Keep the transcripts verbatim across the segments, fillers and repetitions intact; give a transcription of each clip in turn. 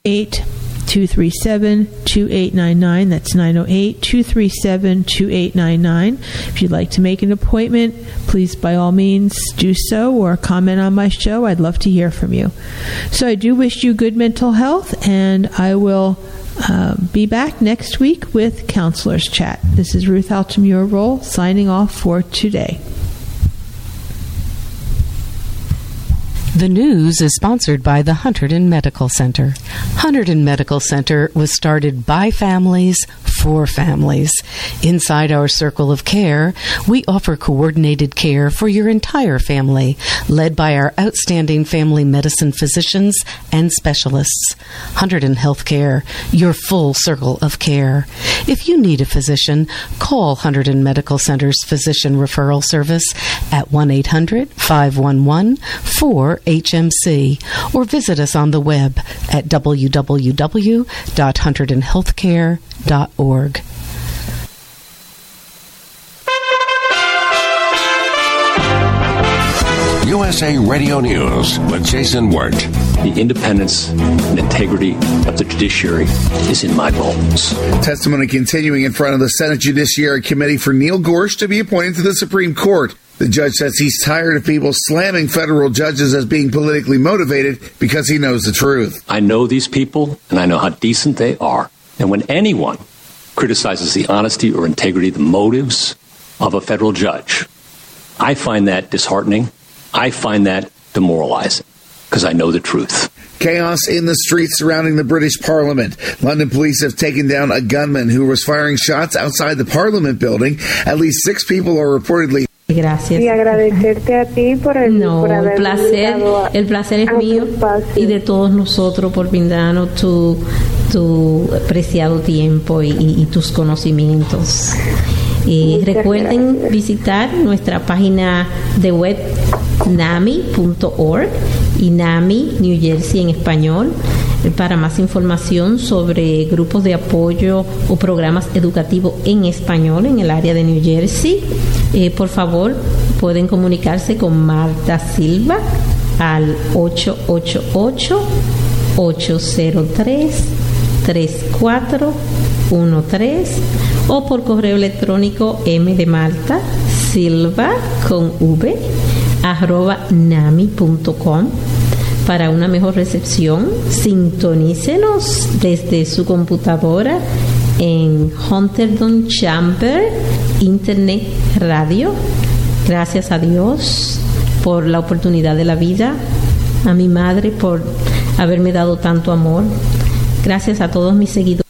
eight, two three seven, two eight nine nine. That's nine oh eight, two three seven, two eight nine nine. If you'd like to make an appointment, please by all means do so, or comment on my show. I'd love to hear from you. So I do wish you good mental health, and I will uh, be back next week with Counselor's Chat. This is Ruth Altamura signing off for today. The news is sponsored by the Hunterdon Medical Center. Hunterdon Medical Center was started by families for families. Inside our circle of care, we offer coordinated care for your entire family, led by our outstanding family medicine physicians and specialists. Hunterdon Healthcare, your full circle of care. If you need a physician, call Hunterdon Medical Center's physician referral service at one eight hundred, five one one, four H M C or visit us on the web at w w w dot hunterdon healthcare dot org. U S A Radio News with Jason Wirt. The independence and integrity of the judiciary is in my bones. Testimony continuing in front of the Senate Judiciary Committee for Neil Gorsuch to be appointed to the Supreme Court. The judge says he's tired of people slamming federal judges as being politically motivated because he knows the truth. I know these people, and I know how decent they are. And when anyone criticizes the honesty or integrity, the motives of a federal judge, I find that disheartening. I find that demoralizing because I know the truth. Chaos in the streets surrounding the British Parliament. London police have taken down a gunman who was firing shots outside the Parliament building. At least six people are reportedly... Gracias. Y agradecerte a ti por el, no, por haber el placer, el placer es mío y de todos nosotros por brindarnos tu, tu preciado tiempo y, y, y tus conocimientos. Y recuerden gracias. Visitar nuestra página de web nami punto org y NAMI New Jersey en español para más información sobre grupos de apoyo o programas educativos en español en el área de New Jersey. Eh, por favor, pueden comunicarse con Marta Silva al ocho ocho ocho, ocho cero tres, tres cuatro uno tres o por correo electrónico m de Marta Silva con v arroba nami punto com. Para una mejor recepción, sintonícenos desde su computadora en Hunterdon Chamber Internet Radio. Gracias a Dios por la oportunidad de la vida, a mi madre por haberme dado tanto amor. Gracias a todos mis seguidores.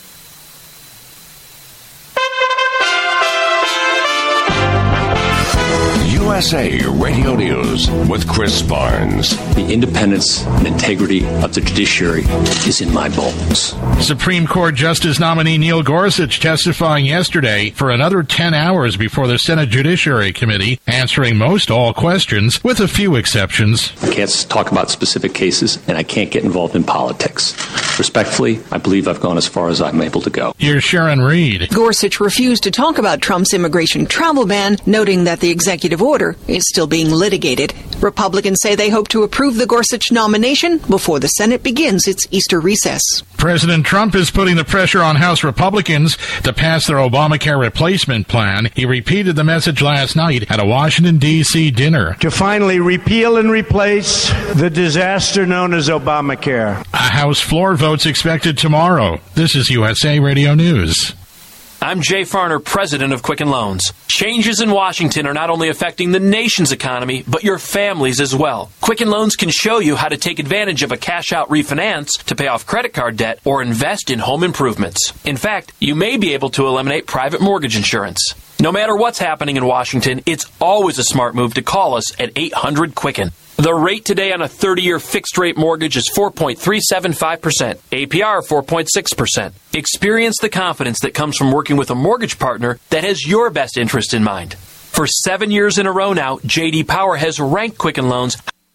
U S A Radio News with Chris Barnes. The independence and integrity of the judiciary is in my bones. Supreme Court Justice nominee Neil Gorsuch testifying yesterday for another ten hours before the Senate Judiciary Committee, answering most all questions, with a few exceptions. I can't talk about specific cases, and I can't get involved in politics. Respectfully, I believe I've gone as far as I'm able to go. Here's Sharon Reed. Gorsuch refused to talk about Trump's immigration travel ban, noting that the executive order is still being litigated. Republicans say they hope to approve the Gorsuch nomination before the Senate begins its Easter recess. President Trump is putting the pressure on House Republicans to pass their Obamacare replacement plan. He repeated the message last night at a Washington, D C dinner. To finally repeal and replace the disaster known as Obamacare. A House floor vote's expected tomorrow. This is U S A Radio News. I'm Jay Farner, president of Quicken Loans. Changes in Washington are not only affecting the nation's economy, but your families as well. Quicken Loans can show you how to take advantage of a cash-out refinance to pay off credit card debt or invest in home improvements. In fact, you may be able to eliminate private mortgage insurance. No matter what's happening in Washington, it's always a smart move to call us at eight hundred Quicken. The rate today on a thirty-year fixed-rate mortgage is four point three seven five percent. A P R four point six percent. Experience the confidence that comes from working with a mortgage partner that has your best interest in mind. For seven years in a row now, J D Power has ranked Quicken Loans.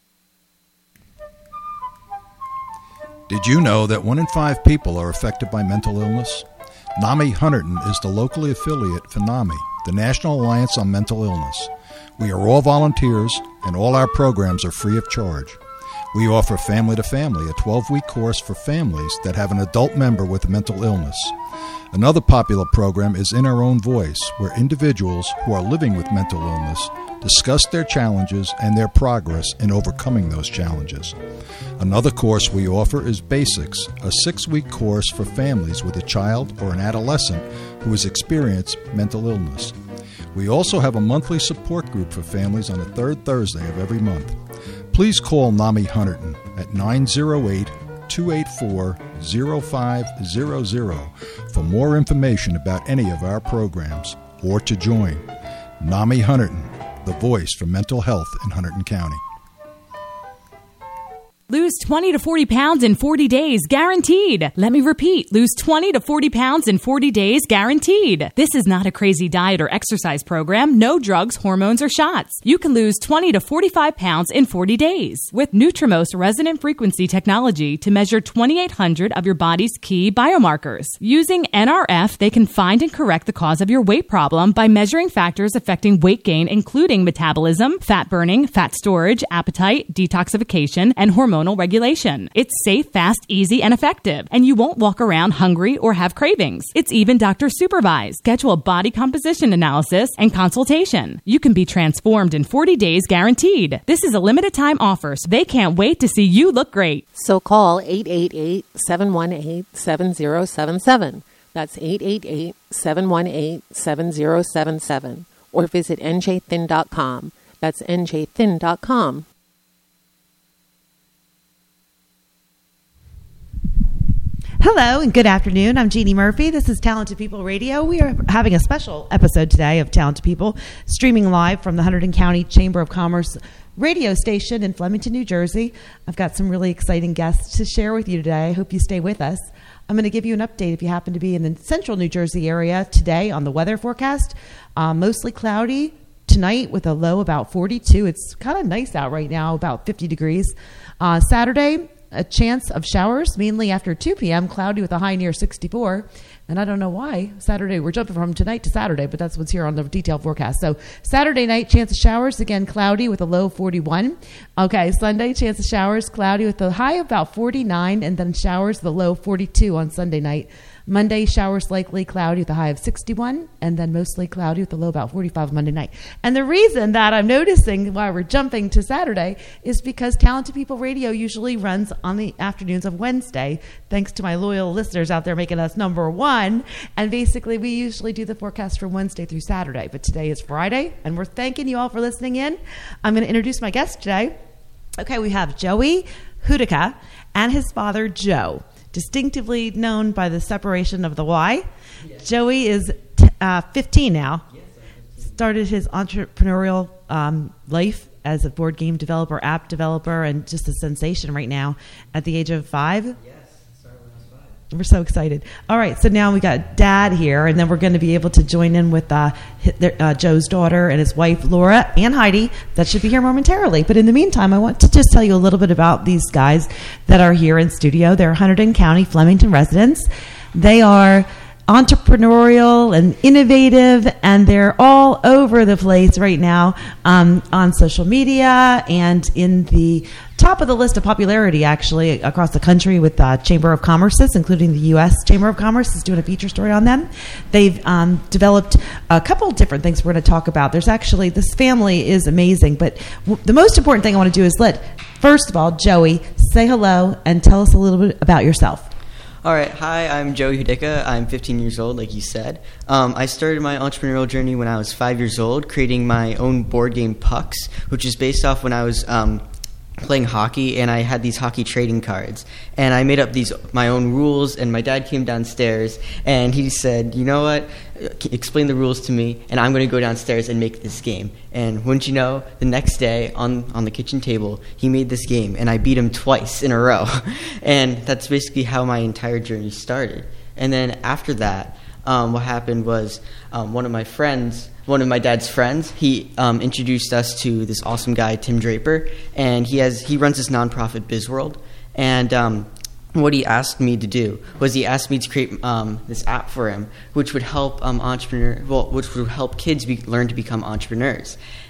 Did you know that one in five people are affected by mental illness? NAMI Hunterdon is the locally affiliate for NAMI, the National Alliance on Mental Illness. We are all volunteers, and all our programs are free of charge. We offer Family to Family, a twelve-week course for families that have an adult member with a mental illness. Another popular program is In Our Own Voice, where individuals who are living with mental illness discuss their challenges and their progress in overcoming those challenges. Another course we offer is Basics, a six-week course for families with a child or an adolescent who has experienced mental illness. We also have a monthly support group for families on the third Thursday of every month. Please call NAMI Hunterdon at nine oh eight, two eight four, oh five hundred for more information about any of our programs or to join. NAMI Hunterdon, the voice for mental health in Hunterdon County. Lose twenty to forty pounds in forty days, guaranteed. Let me repeat, lose twenty to forty pounds in forty days, guaranteed. This is not a crazy diet or exercise program, no drugs, hormones, or shots. You can lose twenty to forty-five pounds in forty days with Nutrimost resonant frequency technology to measure twenty-eight hundred of your body's key biomarkers. Using N R F, they can find and correct the cause of your weight problem by measuring factors affecting weight gain, including metabolism, fat burning, fat storage, appetite, detoxification, and hormone regulation. It's safe, fast, easy, and effective, and you won't walk around hungry or have cravings. It's even doctor supervised. Schedule a body composition analysis and consultation. You can be transformed in forty days, guaranteed. This is a limited time offer, so they can't wait to see you look great. So call eight eight eight, seven one eight, seven zero seven seven. That's eight eight eight, seven one eight, seven zero seven seven. Or visit N J thin dot com. That's N J thin dot com. Hello and good afternoon. I'm Jeannie Murphy. This is Talented People Radio. We are having a special episode today of Talented People, streaming live from the Hunterdon County Chamber of Commerce radio station in Flemington, New Jersey. I've got some really exciting guests to share with you today. I hope you stay with us. I'm going to give you an update if you happen to be in the central New Jersey area today on the weather forecast. Uh, mostly cloudy tonight with a low about forty-two. It's kind of nice out right now, about fifty degrees. Uh, Saturday, a chance of showers, mainly after two p.m., cloudy with a high near sixty-four. And I don't know why. Saturday, we're jumping from tonight to Saturday, but that's what's here on the detailed forecast. So Saturday night, chance of showers, again, cloudy with a low forty-one. Okay, Sunday, chance of showers, cloudy with a high of about forty-nine, and then showers with a low forty-two on Sunday night. Monday, showers likely, cloudy with a high of sixty-one, and then mostly cloudy with a low about forty-five Monday night. And the reason that I'm noticing why we're jumping to Saturday is because Talented People Radio usually runs on the afternoons of Wednesday, thanks to my loyal listeners out there making us number one. And basically, we usually do the forecast from Wednesday through Saturday, but today is Friday, and we're thanking you all for listening in. I'm going to introduce my guest today. Okay, we have Joey Hudica and his father, Joe, distinctively known by the separation of the Y. Yes. Joey is t- uh, fifteen now. Yes, started his entrepreneurial um, life as a board game developer, app developer, and just a sensation right now at the age of five. Yes, started when I was five. We're so excited. All right, so now we got Dad here, and then we're going to be able to join in with uh, uh, Joe's daughter and his wife, Laura, and Heidi. That should be here momentarily. But in the meantime, I want to just tell you a little bit about these guys that are here in studio. They're Hunterdon County Flemington residents. They are entrepreneurial and innovative, and they're all over the place right now um, on social media and in the top of the list of popularity, actually, across the country with uh, Chamber of Commerce's, including the U S Chamber of Commerce is doing a feature story on them. They've um, developed a couple of different things we're going to talk about. There's actually, this family is amazing, but w- the most important thing I want to do is let, first of all, Joey, say hello and tell us a little bit about yourself. All right. Hi, I'm Joey Hudica. I'm fifteen years old, like you said. Um, I started my entrepreneurial journey when I was five years old, creating my own board game, Pucks, which is based off when I was um, playing hockey, and I had these hockey trading cards. And I made up these my own rules, and my dad came downstairs, and he said, you know what, explain the rules to me, and I'm going to go downstairs and make this game. And wouldn't you know, the next day on, on the kitchen table, he made this game, and I beat him twice in a row. And that's basically how my entire journey started. And then after that, um, what happened was um, one of my friends, one of my dad's friends, he um, introduced us to this awesome guy, Tim Draper, and he has he runs this nonprofit BizWorld. And um, what he asked me to do was he asked me to create um, this app for him, which would help um, entrepreneur, well, which would help kids be, learn to become entrepreneurs.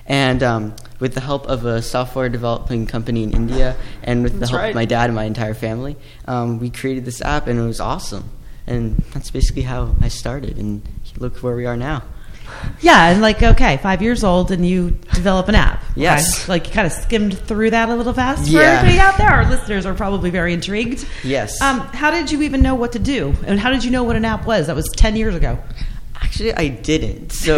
And um, with the help of a software developing company in India and with That's the help right. of my dad and my entire family, um, we created this app, and it was awesome. And that's basically how I started, and look where we are now. Yeah, and like, okay, five years old, and you develop an app. Yes. Okay? Like, you kind of skimmed through that a little fast for Yeah. everybody out there. Our listeners are probably very intrigued. Yes. Um, how did you even know what to do? And how did you know what an app was? That was ten years ago. Actually, I didn't. So,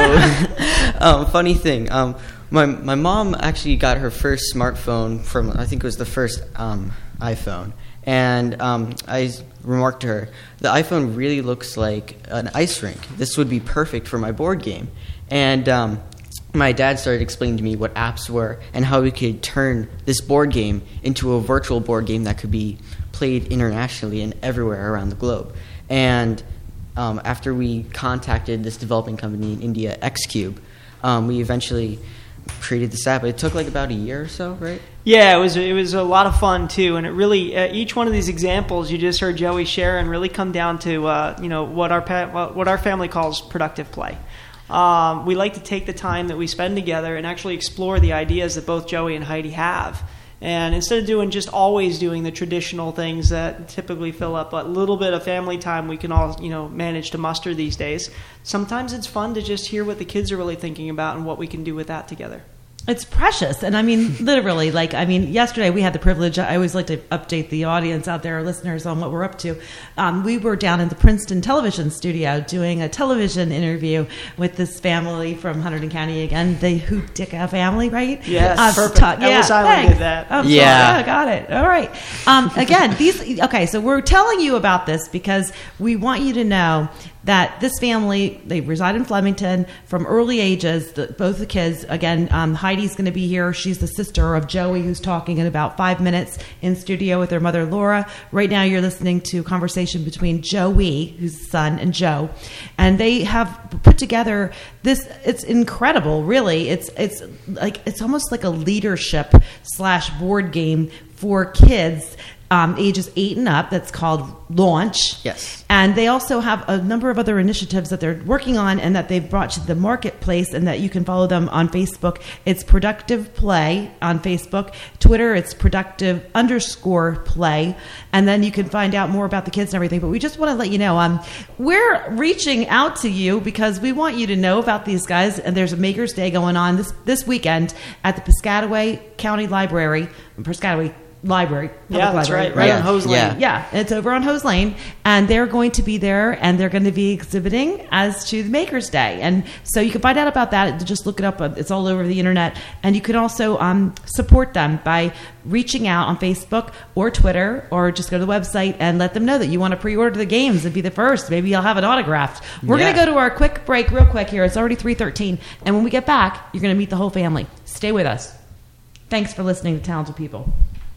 um, funny thing, um, my my mom actually got her first smartphone from, I think it was the first um, iPhone. And um, I remarked to her, the iPhone really looks like an ice rink. This would be perfect for my board game. And um, my dad started explaining to me what apps were and how we could turn this board game into a virtual board game that could be played internationally and everywhere around the globe. And um, after we contacted this developing company in India, Xcube, um, we eventually created this app. It took like about a year or so, right? Yeah, it was it was a lot of fun too, and it really uh, each one of these examples you just heard Joey share and really come down to uh, you know what our pa- what our family calls productive play. Um, we like to take the time that we spend together and actually explore the ideas that both Joey and Heidi have. And instead of doing just always doing the traditional things that typically fill up a little bit of family time we can all you know manage to muster these days, sometimes it's fun to just hear what the kids are really thinking about and what we can do with that together. It's precious. And I mean, literally, like, I mean, yesterday we had the privilege, I always like to update the audience out there, our listeners, on what we're up to. Um, we were down in the Princeton television studio doing a television interview with this family from Hunterdon County again, the Hootica family, right? Yes, uh, perfect. Ta- yeah, Ellis Island thanks. did that. Oh, Yeah. sorry. Yeah, got it. All right. Um, again, these, okay, so we're telling you about this because we want you to know that this family, they reside in Flemington from early ages, the, both the kids. Again, um, Heidi's going to be here. She's the sister of Joey, who's talking in about five minutes in studio with her mother, Laura. Right now you're listening to a conversation between Joey, who's the son, and Joe. And they have put together this, it's incredible, really. It's, it's like, it's almost like a leadership slash board game for kids Um, ages eight and up, that's called Launch. Yes. And they also have a number of other initiatives that they're working on and that they've brought to the marketplace, and that you can follow them on Facebook. It's Productive Play on Facebook. Twitter, it's Productive underscore Play. And then you can find out more about the kids and everything. But we just want to let you know, um, we're reaching out to you because we want you to know about these guys. And there's a Maker's Day going on this, this weekend at the Piscataway County Library, Piscataway Library. Yeah, that's library, right. Right on Hose Lane. Yeah. yeah, it's over on Hose Lane. And they're going to be there, and they're going to be exhibiting as to the Maker's Day. And so you can find out about that. Just look it up. It's all over the internet. And you can also um, support them by reaching out on Facebook or Twitter, or just go to the website and let them know that you want to pre-order the games and be the first. Maybe you'll have it autographed. We're Yeah. going to go to our quick break real quick here. It's already three thirteen. And when we get back, you're going to meet the whole family. Stay with us. Thanks for listening to Talented People.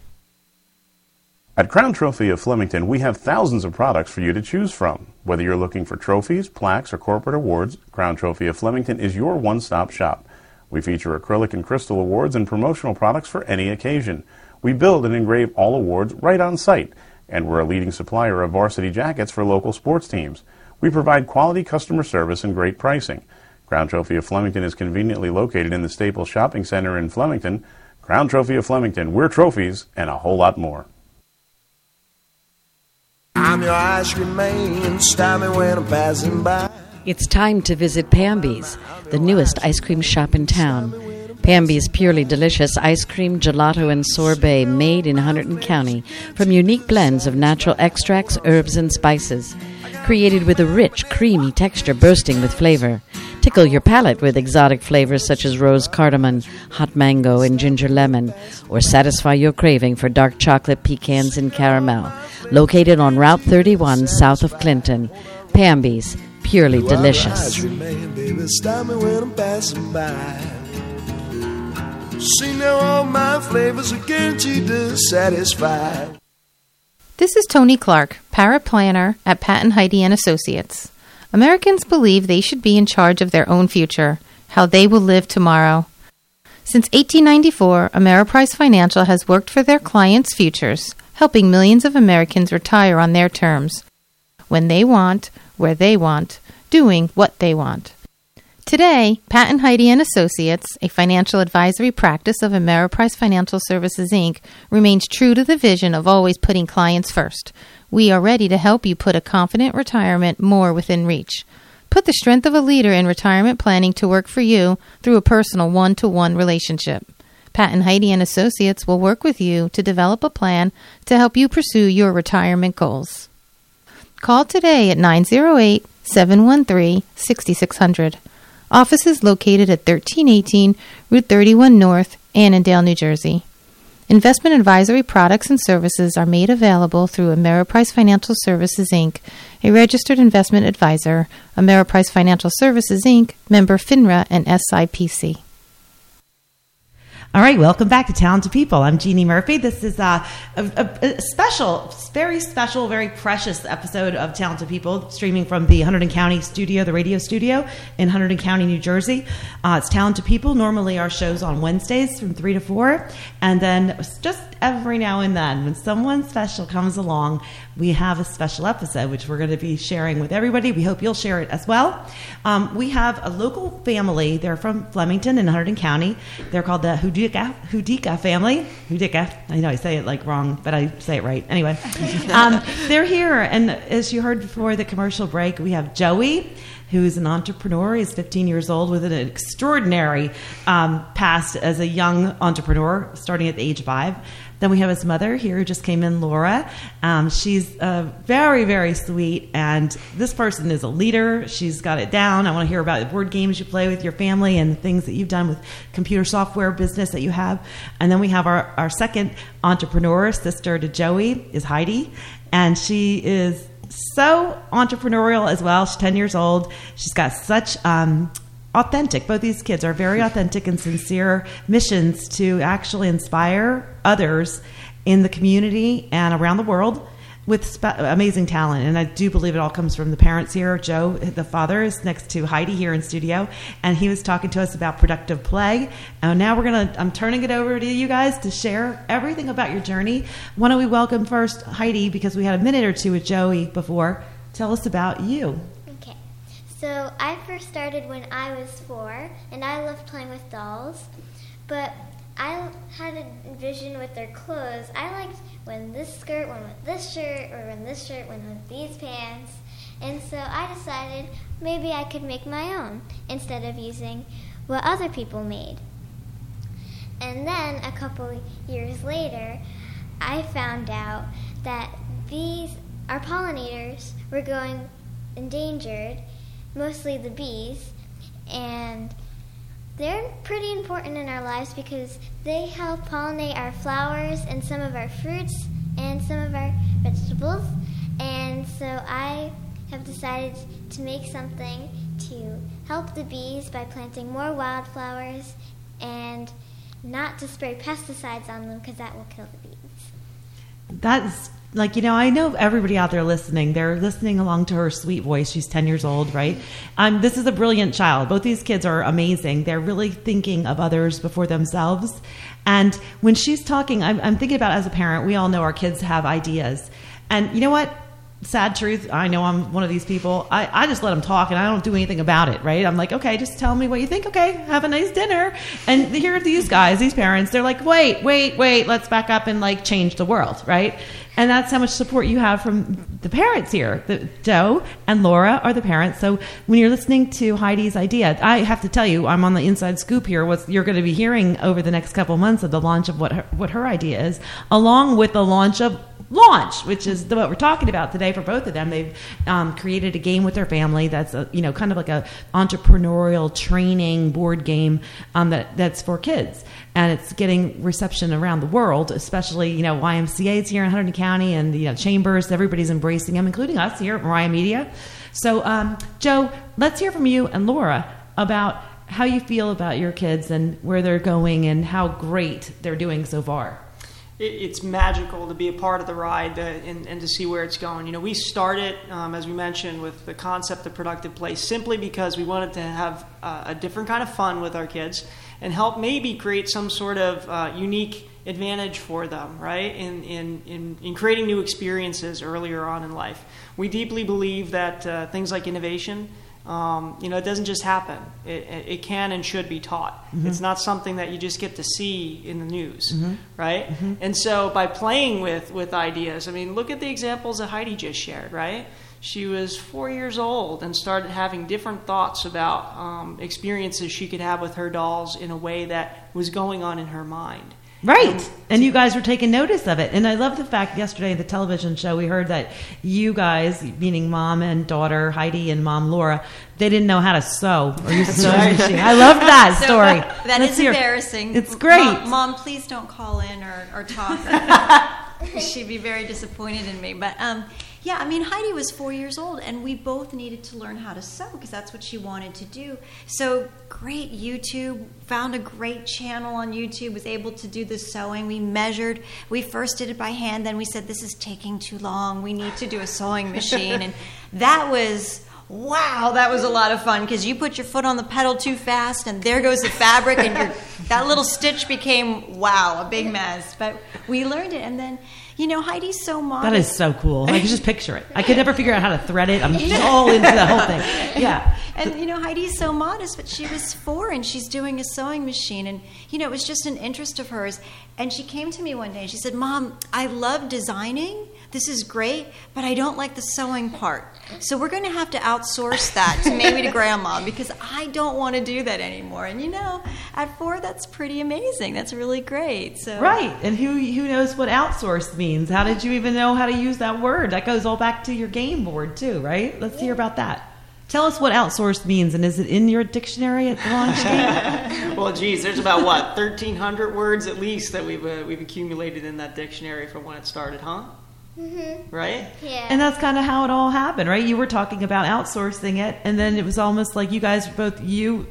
At Crown Trophy of Flemington, we have thousands of products for you to choose from. Whether you're looking for trophies, plaques, or corporate awards, Crown Trophy of Flemington is your one-stop shop. We feature acrylic and crystal awards and promotional products for any occasion. We build and engrave all awards right on site, and we're a leading supplier of varsity jackets for local sports teams. We provide quality customer service and great pricing. Crown Trophy of Flemington is conveniently located in the Staples Shopping Center in Flemington. Crown Trophy of Flemington, we're trophies and a whole lot more. I'm your ice cream man, stop me when I'm passing by. It's time to visit Pamby's, the newest ice cream shop in town. Pamby's purely delicious ice cream, gelato, and sorbet made in Hunterdon County from unique blends of natural extracts, herbs, and spices. Created with a rich, creamy texture bursting with flavor. Tickle your palate with exotic flavors such as rose cardamom, hot mango, and ginger lemon, or satisfy your craving for dark chocolate, pecans, and caramel. Located on Route thirty-one south of Clinton, Pamby's, purely delicious. See now all my flavors are guaranteed to satisfy. This is Tony Clark, paraplanner at Pat and Heidi and Associates. Americans believe they should be in charge of their own future, how they will live tomorrow. Since eighteen ninety-four, Ameriprise Financial has worked for their clients' futures, helping millions of Americans retire on their terms, when they want, where they want, doing what they want. Today, Pat and Heidi and Associates, a financial advisory practice of Ameriprise Financial Services, Incorporated, remains true to the vision of always putting clients first. We are ready to help you put a confident retirement more within reach. Put the strength of a leader in retirement planning to work for you through a personal one-to-one relationship. Pat and Heidi and Associates will work with you to develop a plan to help you pursue your retirement goals. Call today at nine oh eight, seven one three, six six zero zero. Office is located at thirteen eighteen Route thirty-one North, Annandale, New Jersey. Investment advisory products and services are made available through Ameriprise Financial Services, Incorporated, a registered investment advisor, Ameriprise Financial Services, Incorporated, member FINRA and S I P C. All right, welcome back to Talented People. I'm Jeannie Murphy. This is a, a, a special, very special, very precious episode of Talented People, streaming from the Hunterdon County studio, the radio studio in Hunterdon County, New Jersey. Uh, it's Talented People. Normally our show's on Wednesdays from three to four. And then just every now and then, when someone special comes along, we have a special episode, which we're going to be sharing with everybody. We hope you'll share it as well. Um, we have a local family. They're from Flemington in Hunterdon County. They're called the Hudika, Hudika family. Hudika. I know I say it like wrong, but I say it right. Anyway, um, they're here. And as you heard before the commercial break, we have Joey, who's an entrepreneur. He's fifteen years old with an extraordinary um, past as a young entrepreneur, starting at the age of five. Then we have his mother here who just came in, Laura. Um, she's uh, very, very sweet, and this person is a leader. She's got it down. I want to hear about the board games you play with your family and the things that you've done with computer software business that you have. And then we have our, our second entrepreneur, sister to Joey, is Heidi, and she is so entrepreneurial as well. She's ten years old. She's got such um, authentic, both these kids are very authentic and sincere missions to actually inspire others in the community and around the world with spe- amazing talent. And I do believe it all comes from the parents here. Joe, the father, is next to Heidi here in studio, and he was talking to us about productive play. And now we're going to, I'm turning it over to you guys to share everything about your journey. Why don't we welcome first Heidi, because we had a minute or two with Joey before. Tell us about you. Okay. So I first started when I was four, and I loved playing with dolls, but I had a vision with their clothes. I liked when this skirt went with this shirt, or when this shirt went with these pants, and so I decided maybe I could make my own instead of using what other people made. And then a couple years later, I found out that bees, our pollinators, were going endangered, mostly the bees, and they're pretty important in our lives because they help pollinate our flowers and some of our fruits and some of our vegetables. And so I have decided to make something to help the bees by planting more wildflowers and not to spray pesticides on them because that will kill the bees. That's like, you know, I know everybody out there listening, they're listening along to her sweet voice. She's ten years old, right? Um, this is a brilliant child. Both these kids are amazing. They're really thinking of others before themselves. And when she's talking, I'm, I'm thinking about, as a parent, we all know our kids have ideas. And you know what? Sad truth, I know I'm one of these people. I, I just let them talk and I don't do anything about it, right? I'm like, okay, just tell me what you think. Okay, have a nice dinner. And here are these guys, these parents, they're like, wait, wait, wait, let's back up and like change the world, right? And that's how much support you have from the parents here. The, Joe and Laura are the parents. So when you're listening to Heidi's idea, I have to tell you, I'm on the inside scoop here. What you're going to be hearing over the next couple of months of the launch of what her, what her idea is, along with the launch of Launch, which is the, what we're talking about today for both of them. They've um, created a game with their family that's a, you know, kind of like a entrepreneurial training board game um, that that's for kids, and it's getting reception around the world, especially, you know, Y M C A's here in Hunterdon County, and, you know, chambers. Everybody's embracing them, including us here at Mariah Media. So, um, Joe, let's hear from you and Laura about how you feel about your kids and where they're going and how great they're doing so far. It's magical to be a part of the ride uh, and, and to see where it's going. You know, we started, um, as we mentioned, with the concept of productive play simply because we wanted to have uh, a different kind of fun with our kids and help maybe create some sort of uh, unique advantage for them, right, in, in, in, in creating new experiences earlier on in life. We deeply believe that uh, things like innovation Um, you know, it doesn't just happen. It, it, it can and should be taught. Mm-hmm. It's not something that you just get to see in the news, mm-hmm. right? Mm-hmm. And so by playing with, with ideas, I mean, look at the examples that Heidi just shared, right? She was four years old and started having different thoughts about um, experiences she could have with her dolls in a way that was going on in her mind. Right. And, and you guys were taking notice of it. And I love the fact yesterday in the television show, we heard that you guys, meaning mom and daughter Heidi and mom Laura, they didn't know how to sew or use a sewing machine. I loved that so, story. Uh, that Let's is hear. embarrassing. It's great. Mom, Mom, please don't call in or, or talk. She'd be very disappointed in me. But um, yeah, I mean, Heidi was four years old, and we both needed to learn how to sew because that's what she wanted to do. So great YouTube, found a great channel on YouTube, was able to do the sewing. We measured. We first did it by hand, then we said, this is taking too long. We need to do a sewing machine. And that was... wow, that was a lot of fun because you put your foot on the pedal too fast and there goes the fabric and your, that little stitch became, wow, a big mess. But we learned it. And then, you know, Heidi's so modest. That is so cool. I can just picture it. I could never figure out how to thread it. I'm just all into the whole thing. Yeah. And, you know, Heidi's so modest, but she was four and she's doing a sewing machine. And, you know, it was just an interest of hers. And she came to me one day and she said, Mom, I love designing. This is great, but I don't like the sewing part. So we're going to have to outsource that to maybe to Grandma because I don't want to do that anymore. And, you know, at four, that's pretty amazing. That's really great. So right. And who who knows what outsource means? How did you even know how to use that word? That goes all back to your game board, too, right? Let's hear about that. Tell us what outsourced means, and is it in your dictionary at the launch game? Well, geez, there's about, what, thirteen hundred words at least that we've uh, we've accumulated in that dictionary from when it started, huh? Mm-hmm. Right? Yeah. And that's kind of how it all happened, right? You were talking about outsourcing it, and then it was almost like you guys, both you,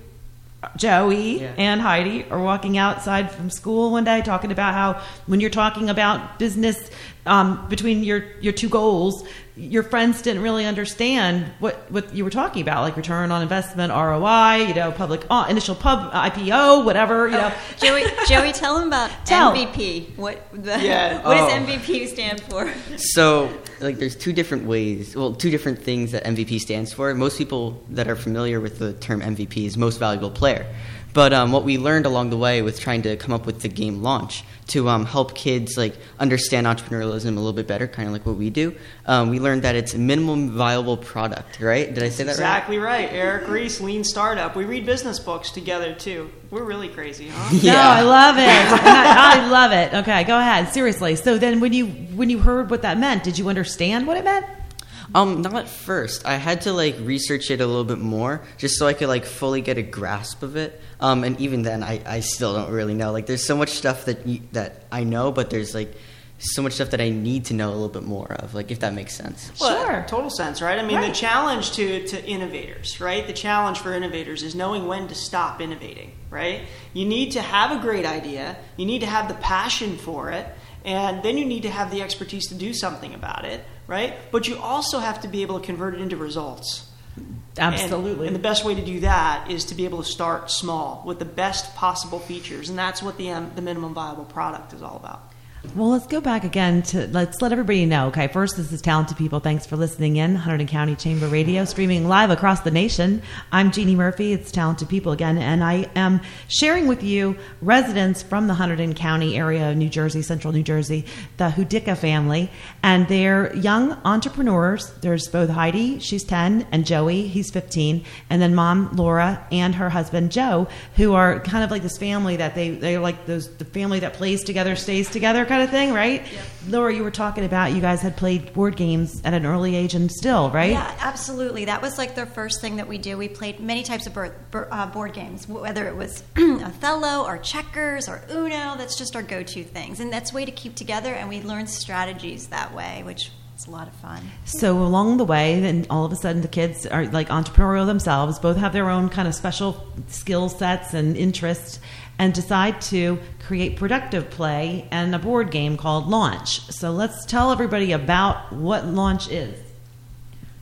Joey, yeah. and Heidi, are walking outside from school one day talking about how when you're talking about business um, between your, your two goals, your friends didn't really understand what, what you were talking about, like return on investment, R O I, you know, public uh, initial pub I P O, whatever, you know. Joey, Joey, tell them about tell. M V P. What the? Yeah. What oh. does M V P stand for? So, like, there's two different ways. Well, two different things that M V P stands for. Most people that are familiar with the term M V P is most valuable player. But um, what we learned along the way with trying to come up with the game launch to um, help kids like understand entrepreneurialism a little bit better, kind of like what we do, um, we learned that it's a minimum viable product, right? Did I say that exactly right? Exactly right. Eric Ries, Lean Startup. We read business books together, too. We're really crazy, huh? Yeah. No, I love it. I, I love it. Okay, go ahead. Seriously. So then when you when you heard what that meant, did you understand what it meant? Um, not at first. I had to like research it a little bit more just so I could like fully get a grasp of it. Um, and even then, I, I still don't really know. Like, there's so much stuff that you, that I know, but there's like so much stuff that I need to know a little bit more of. Like, if that makes sense. Well, sure, total sense, right? I mean, right. the challenge to to innovators, right? The challenge for innovators is knowing when to stop innovating, right? You need to have a great idea. You need to have the passion for it. And then you need to have the expertise to do something about it, right? But you also have to be able to convert it into results. Absolutely. And, and the best way to do that is to be able to start small with the best possible features. And that's what the um, the minimum viable product is all about. Well, let's go back again to, let's let everybody know. Okay, first, this is Talented People. Thanks for listening in. Hunterdon County Chamber Radio, streaming live across the nation. I'm Jeannie Murphy. It's Talented People again, and I am sharing with you residents from the Hunterdon County area of New Jersey, central New Jersey, the Hudicka family, and they're young entrepreneurs. There's both Heidi, she's ten, and Joey, he's fifteen, and then mom, Laura, and her husband, Joe, who are kind of like this family that they, they're like those, the family that plays together, stays together kind of thing, right? Yep. Laura, you were talking about you guys had played board games at an early age and still, right? Yeah, absolutely. That was like the first thing that we do. We played many types of board, uh, board games, whether it was Othello or checkers or Uno. That's just our go-to things. And that's a way to keep together, and we learned strategies that way, which is a lot of fun. So along the way, then all of a sudden the kids are like entrepreneurial themselves, both have their own kind of special skill sets and interests, and decide to create productive play and a board game called Launch. So let's tell everybody about what Launch is.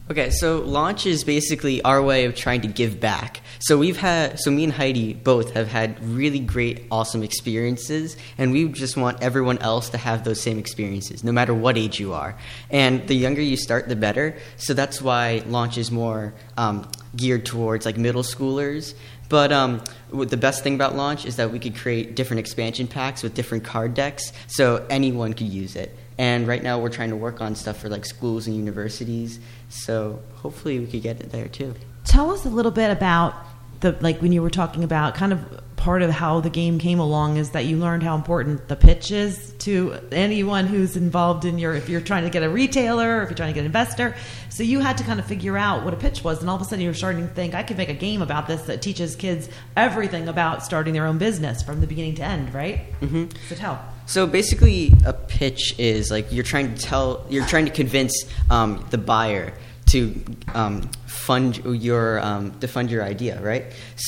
Okay, so Launch is basically our way of trying to give back. So we've had, so me and Heidi both have had really great, awesome experiences, and we just want everyone else to have those same experiences, no matter what age you are. And the younger you start, the better. So that's why Launch is more um, geared towards like middle schoolers. But um, the best thing about Launch is that we could create different expansion packs with different card decks, so anyone could use it. And right now we're trying to work on stuff for like schools and universities, so hopefully we could get it there too. Tell us a little bit about the, like when you were talking about kind of part of how the game came along is that you learned how important the pitch is to anyone who's involved in your, if you're trying to get a retailer, or if you're trying to get an investor. So you had to kind of figure out what a pitch was, and all of a sudden you were starting to think, I could make a game about this that teaches kids everything about starting their own business from the beginning to end, right? Mm-hmm. So tell. So basically, a pitch is like you're trying to tell, you're trying to convince um, the buyer to um, fund your um, to fund your idea, right?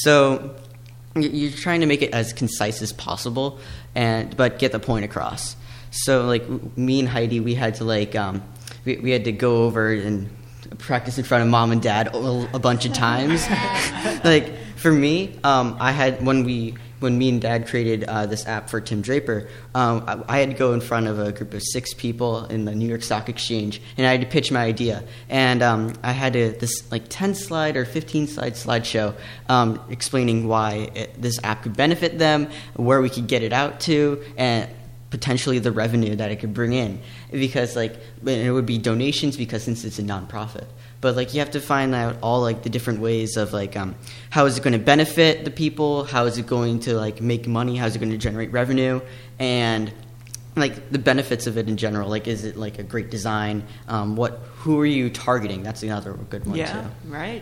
So you're trying to make it as concise as possible, and but get the point across. So like me and Heidi, we had to like um, we, we had to go over and practice in front of mom and dad a, a bunch of times. Like for me, um, I had when we. When me and Dad created uh, this app for Tim Draper, um, I, I had to go in front of a group of six people in the New York Stock Exchange, and I had to pitch my idea. And um, I had a, this like ten slide or fifteen slide slideshow um, explaining why it, this app could benefit them, where we could get it out to, and potentially the revenue that it could bring in. Because like it would be donations, because since it's a nonprofit. But like you have to find out all like the different ways of like um, how is it going to benefit the people, how is it going to like make money, how is it going to generate revenue, and like the benefits of it in general. Like is it like a great design? Um, what who are you targeting? That's another good one yeah, too. Right.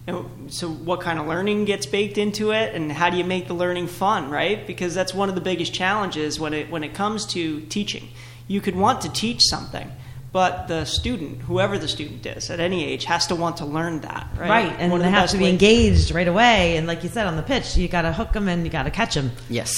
So what kind of learning gets baked into it, and how do you make the learning fun, right? Because that's one of the biggest challenges when it when it comes to teaching. You could want to teach something, but the student, whoever the student is at any age, has to want to learn that, right? Right, and One they of the have best to be ways- engaged right away. And like you said on the pitch, you got to hook them and you got to catch them. Yes.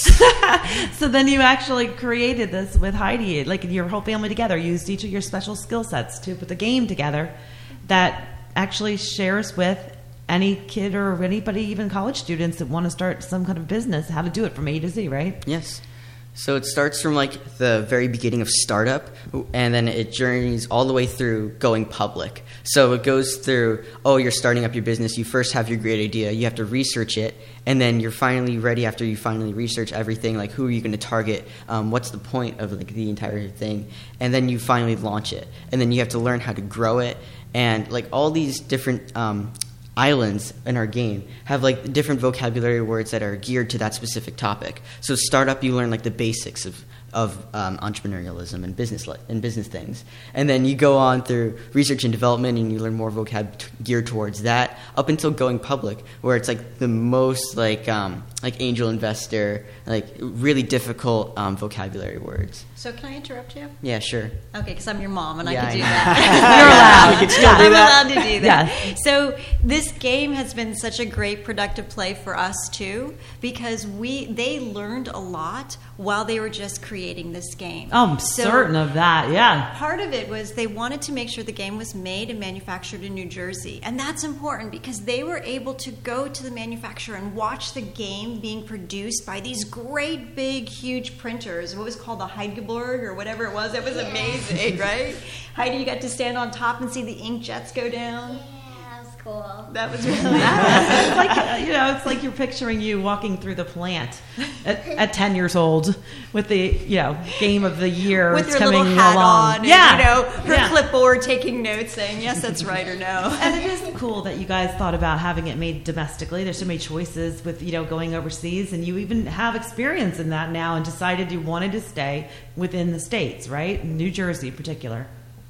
So then you actually created this with Heidi, like your whole family together, used each of your special skill sets to put the game together that actually shares with any kid or anybody, even college students that want to start some kind of business, how to do it from A to Z, right? Yes. So it starts from like the very beginning of startup, and then it journeys all the way through going public. So it goes through, oh, you're starting up your business. You first have your great idea. You have to research it, and then you're finally ready after you finally research everything. Like, who are you going to target? Um, what's the point of like the entire thing? And then you finally launch it, and then you have to learn how to grow it, and like all these different Um, islands in our game have like different vocabulary words that are geared to that specific topic. So startup, you learn like the basics of of um, entrepreneurialism and business li- and business things, and then you go on through research and development, and you learn more vocab t- geared towards that, up until going public, where it's like the most like um, like angel investor, like really difficult um, vocabulary words. So can I interrupt you? Yeah, sure. Okay, because I'm your mom and Yeah, I can I do know. that. You're allowed. You can still I'm do that. allowed to do that. Yeah. So this game has been such a great productive play for us too, because we they learned a lot while they were just creating this game. Oh, I'm So certain of that, yeah. Part of it was they wanted to make sure the game was made and manufactured in New Jersey. And that's important because they were able to go to the manufacturer and watch the game being produced by these great, big, huge printers. What was called the Heidelberg or whatever it was. It was amazing, right? Heidi, you got to stand on top and see the ink jets go down. Cool. That was really It's like, you know, it's like you're picturing you walking through the plant at, at ten years old with the, you know, game of the year with your coming little hat along. on, and, yeah, you know, her yeah. clipboard taking notes, saying yes, that's right or no. And it is cool that you guys thought about having it made domestically. There's so many choices with, you know, going overseas, and you even have experience in that now, and decided you wanted to stay within the States, right? New Jersey in particular.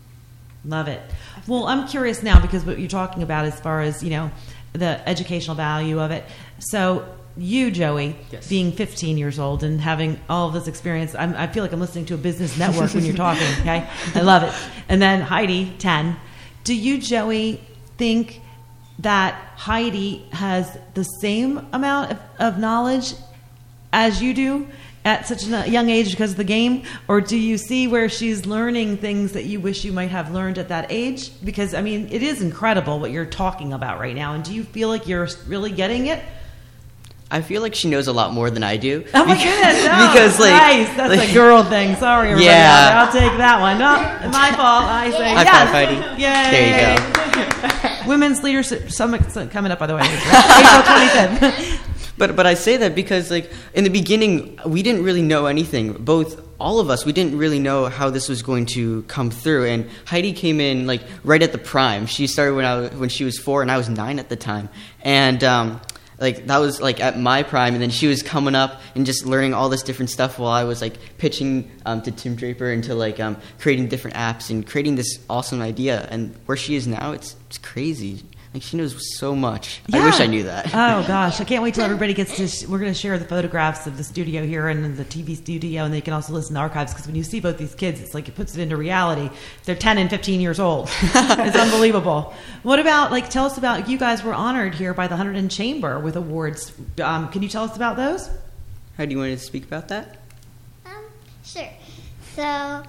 Love it. Well, I'm curious now, because what you're talking about as far as, you know, the educational value of it. So you, Joey, Yes. being fifteen years old and having all of this experience, I'm, I feel like I'm listening to a business network when you're talking, okay? I love it. And then Heidi, ten. Do you, Joey, think that Heidi has the same amount of, of knowledge as you do at such a young age because of the game, or do you see where she's learning things that you wish you might have learned at that age? Because, I mean, it is incredible what you're talking about right now, and do you feel like you're really getting it? I feel like she knows a lot more than I do. Oh my goodness! No. Because like, nice, that's like, a girl thing. Sorry, everybody. Yeah. I'll take that one. No, my fault. I say High yes. five, Heidi. Yay! There you go. Women's Leadership Summit coming up, by the way, April twenty-fifth. But but I say that because like in the beginning we didn't really know anything. Both all of us we didn't really know how this was going to come through. And Heidi came in like right at the prime. She started when I was, when she was four and I was nine at the time. And um, like that was like at my prime, and then she was coming up and just learning all this different stuff while I was like pitching um, to Tim Draper and to like um, creating different apps and creating this awesome idea. And where she is now, it's it's crazy. Like she knows so much. Yeah. I wish I knew that. Oh gosh, I can't wait till everybody gets to. Sh- we're going to share the photographs of the studio here and the T V studio, and they can also listen to archives because when you see both these kids, it's like it puts it into reality. They're ten and fifteen years old. It's unbelievable. What about like? Tell us about you guys were honored here by the Hunterdon Chamber with awards. Um, can you tell us about those? How do you want to speak about that? Um, sure. So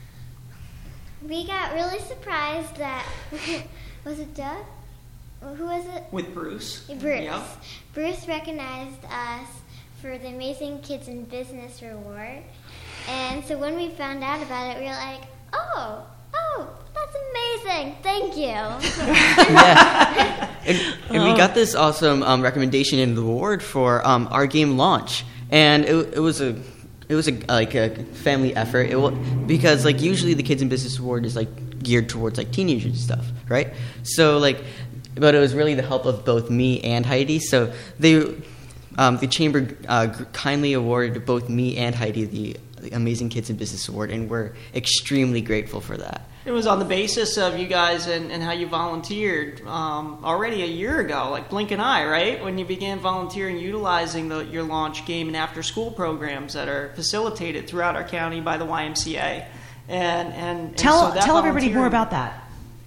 we got really surprised that was it Doug? Who was it? With Bruce. Bruce. Yep. Bruce recognized us for the Amazing Kids in Business Reward. And so when we found out about it, we were like, oh, oh, that's amazing. Thank you. Yeah. And, and we got this awesome um, recommendation in the award for um, our game launch. And it, it was a... It was a like a family effort. It will, because like usually the Kids in Business Award is like geared towards like teenagers and stuff, right? So like, but it was really the help of both me and Heidi. So they, um, the chamber uh, kindly awarded both me and Heidi the, the Amazing Kids in Business Award, and we're extremely grateful for that. It was on the basis of you guys and, and how you volunteered um, already a year ago, like Blink and I, right? When you began volunteering, utilizing the, your launch game and after-school programs that are facilitated throughout our county by the Y M C A. And, and, and tell so that tell everybody more about that.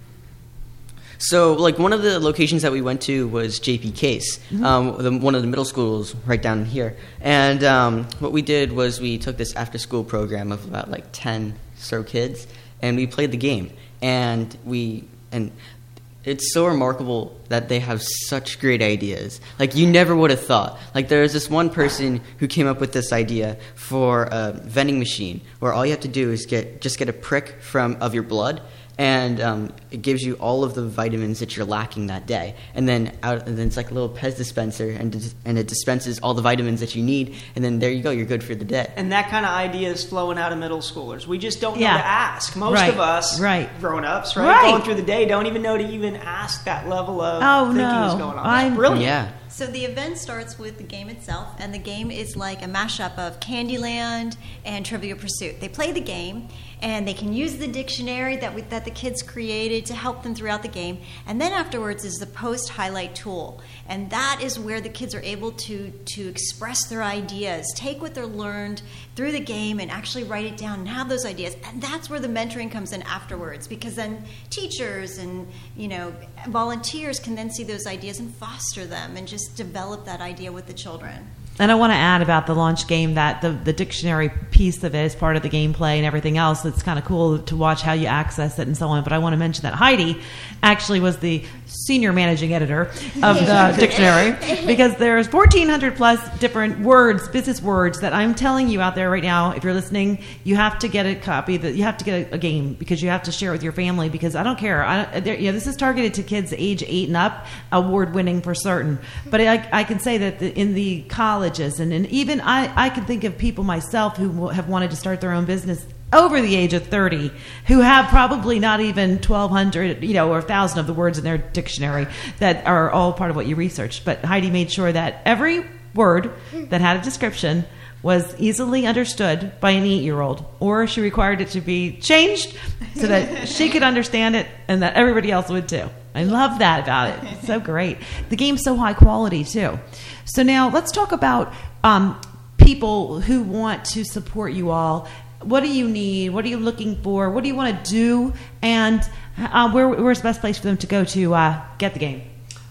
So, like, one of the locations that we went to was J P Case, mm-hmm. um, the, one of the middle schools right down here. And um, what we did was we took this after-school program of about, like, ten so kids, and we played the game. And we and it's so remarkable that they have such great ideas. Like, you never would have thought. Like, there was this one person who came up with this idea for a vending machine where all you have to do is get just get a prick from of your blood, and um, it gives you all of the vitamins that you're lacking that day. And then out, and then it's like a little Pez dispenser, and dis- and it dispenses all the vitamins that you need. And then there you go, you're good for the day. And that kind of idea is flowing out of middle schoolers. We just don't yeah. know to ask. Most right. of us, right. grown-ups, right, right, going through the day, don't even know to even ask that level of oh, thinking no. is going on. I'm, brilliant. Yeah. So the event starts with the game itself, and the game is like a mashup of Candyland and Trivial Pursuit. They play the game, and they can use the dictionary that we, that the kids created to help them throughout the game. And then afterwards is the post-highlight tool, and that is where the kids are able to, to express their ideas, take what they're learned through the game and actually write it down and have those ideas. And that's where the mentoring comes in afterwards, because then teachers and, you know, volunteers can then see those ideas and foster them and just develop that idea with the children. And I want to add about the launch game that the, the dictionary piece of it is part of the gameplay and everything else. It's kind of cool to watch how you access it and so on. But I want to mention that Heidi actually was the senior managing editor of the dictionary, because there's fourteen hundred plus different words, business words, that I'm telling you out there right now. If you're listening, you have to get a copy. That you have to get a, a game, because you have to share it with your family. Because I don't care. I, there, you know, this is targeted to kids age eight and up, award winning for certain. But I, I can say that the, in the colleges and, and even I, I can think of people myself who have wanted to start their own business over the age of thirty, who have probably not even twelve hundred, you know, or one thousand of the words in their dictionary that are all part of what you researched. But Heidi made sure that every word that had a description was easily understood by an eight-year-old, or she required it to be changed so that she could understand it and that everybody else would too. I love that about it. It's so great. The game's so high quality too. So now let's talk about um, people who want to support you all. What do you need? What are you looking for? What do you want to do? And uh, where, where's the best place for them to go to uh, get the game?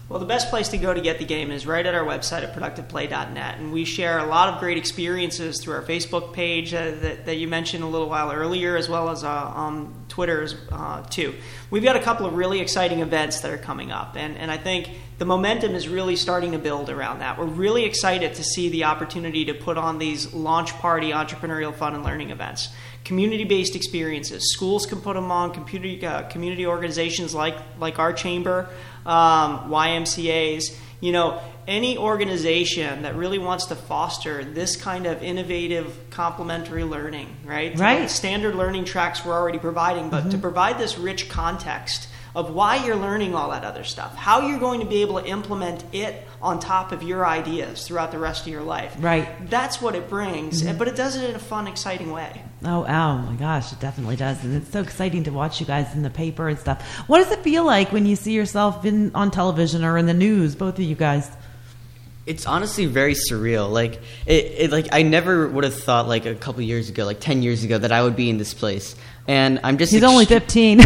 Well, the best place to go to get the game is right at our website at productive play dot net. And we share a lot of great experiences through our Facebook page uh, that, that you mentioned a little while earlier, as well as uh, um, Twitter's uh, too. We've got a couple of really exciting events that are coming up. And, and I think the momentum is really starting to build around that. We're really excited to see the opportunity to put on these launch party entrepreneurial fun and learning events. Community-based experiences. Schools can put them on, community, uh, community organizations like, like our chamber, um, Y M C As, you know, any organization that really wants to foster this kind of innovative complementary learning, right? Right. The standard learning tracks we're already providing, but Mm-hmm. to provide this rich context of why you're learning all that other stuff, how you're going to be able to implement it on top of your ideas throughout the rest of your life. Right. That's what it brings, Mhm. but it does it in a fun, exciting way. Oh, oh my gosh, it definitely does. And it's so exciting to watch you guys in the paper and stuff. What does it feel like when you see yourself in on television or in the news, both of you guys? It's honestly very surreal. Like it, it like I never would have thought like a couple years ago, like ten years ago, that I would be in this place. And I'm just He's ext- only fifteen.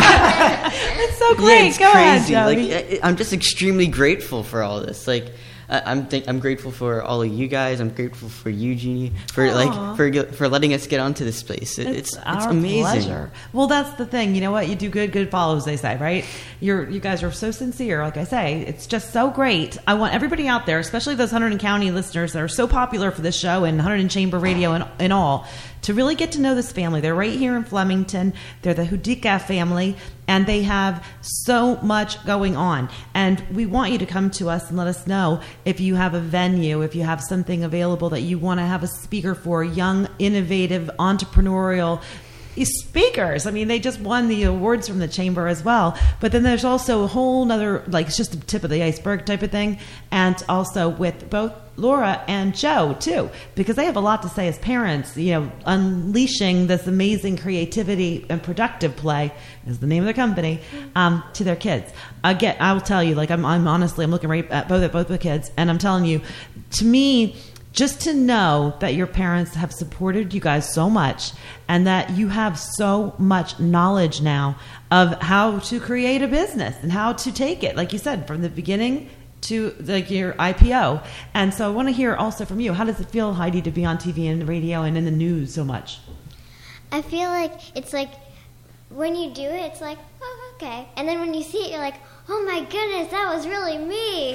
Yeah. It's so great. Yeah, it's Go crazy. ahead, Like Joey. I- I'm just extremely grateful for all this. Like I- I'm th- I'm grateful for all of you guys. I'm grateful for you, Jeannie, for Aw. like for ge- for letting us get onto this place. It, it's it's, our amazing. pleasure. Well, that's the thing. You know what? You do good, good follows, they say, right? You're, you guys are so sincere. Like I say, it's just so great. I want everybody out there, especially those Hunterdon County listeners that are so popular for this show and Hunterdon Chamber Radio and, and all, to really get to know this family. They're right here in Flemington. They're the Hudika family, and they have so much going on. And we want you to come to us and let us know if you have a venue, if you have something available that you want to have a speaker for, young, innovative, entrepreneurial speakers. I mean, they just won the awards from the chamber as well. But then there's also a whole nother, like, it's just the tip of the iceberg type of thing. And also with both Laura and Joe, too, because they have a lot to say as parents, you know, unleashing this amazing creativity and productive play is the name of the company, um, to their kids. Again, I will tell you, like, I'm, I'm honestly, I'm looking right at both at both the kids, and I'm telling you, to me, just to know that your parents have supported you guys so much and that you have so much knowledge now of how to create a business and how to take it, like you said, from the beginning to like your I P O. And so I want to hear also from you, how does it feel, Heidi, to be on T V and the radio and in the news so much? I feel like it's like when you do it, it's like, oh, okay. And then when you see it, you're like, oh my goodness, that was really me.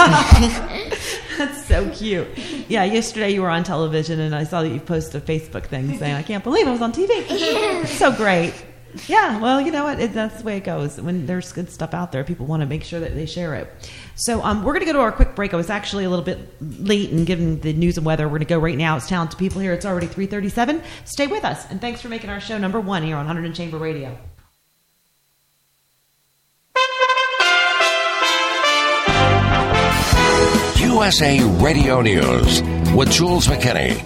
That's so cute. Yeah, yesterday you were on television and I saw that you posted a Facebook thing saying, I can't believe I was on T V. So great. Yeah, well, you know what? It, that's the way it goes. When there's good stuff out there, people want to make sure that they share it. So um, we're going to go to our quick break. I was actually a little bit late in giving the news and weather. We're going to go right now. It's Talented People here. It's already three thirty-seven. Stay with us. And thanks for making our show number one here on Hunterdon Chamber Radio. U S A Radio News with Jules McKinney.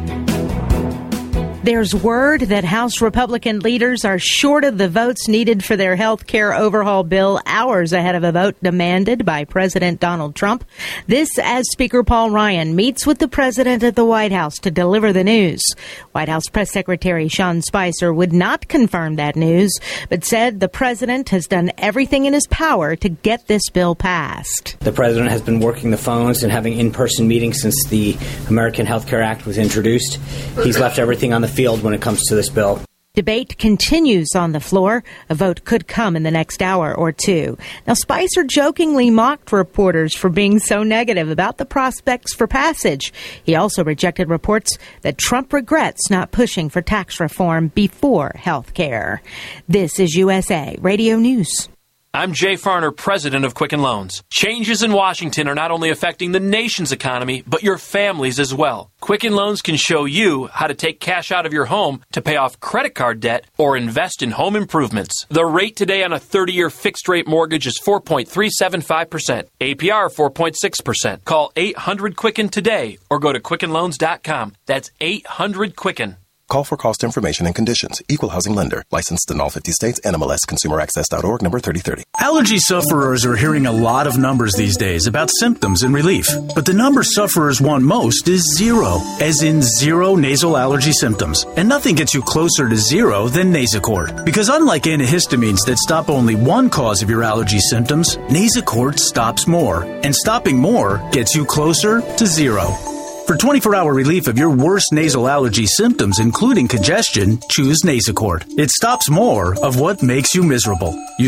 There's word that House Republican leaders are short of the votes needed for their health care overhaul bill hours ahead of a vote demanded by President Donald Trump. This as Speaker Paul Ryan meets with the president at the White House to deliver the news. White House Press Secretary Sean Spicer would not confirm that news, but said the president has done everything in his power to get this bill passed. The president has been working the phones and having in-person meetings since the American Health Care Act was introduced. He's left everything on the field when it comes to this bill. Debate continues on the floor. A vote could come in the next hour or two. Now, Spicer jokingly mocked reporters for being so negative about the prospects for passage. He also rejected reports that Trump regrets not pushing for tax reform before health care. This is U S A Radio News. I'm Jay Farner, president of Quicken Loans. Changes in Washington are not only affecting the nation's economy, but your families as well. Quicken Loans can show you how to take cash out of your home to pay off credit card debt or invest in home improvements. The rate today on a thirty-year fixed-rate mortgage is four point three seven five percent. A P R four point six percent. Call eight hundred Quicken today or go to Quicken Loans dot com. That's eight hundred Quicken. Call for cost information and conditions. Equal housing lender. Licensed in all fifty states. N M L S Consumer Access dot org, number thirty thirty. Allergy sufferers are hearing a lot of numbers these days about symptoms and relief. But the number sufferers want most is zero, as in zero nasal allergy symptoms. And nothing gets you closer to zero than Nasacort. Because unlike antihistamines that stop only one cause of your allergy symptoms, Nasacort stops more. And stopping more gets you closer to zero. For twenty-four hour relief of your worst nasal allergy symptoms, including congestion, choose Nasacort. It stops more of what makes you miserable. You-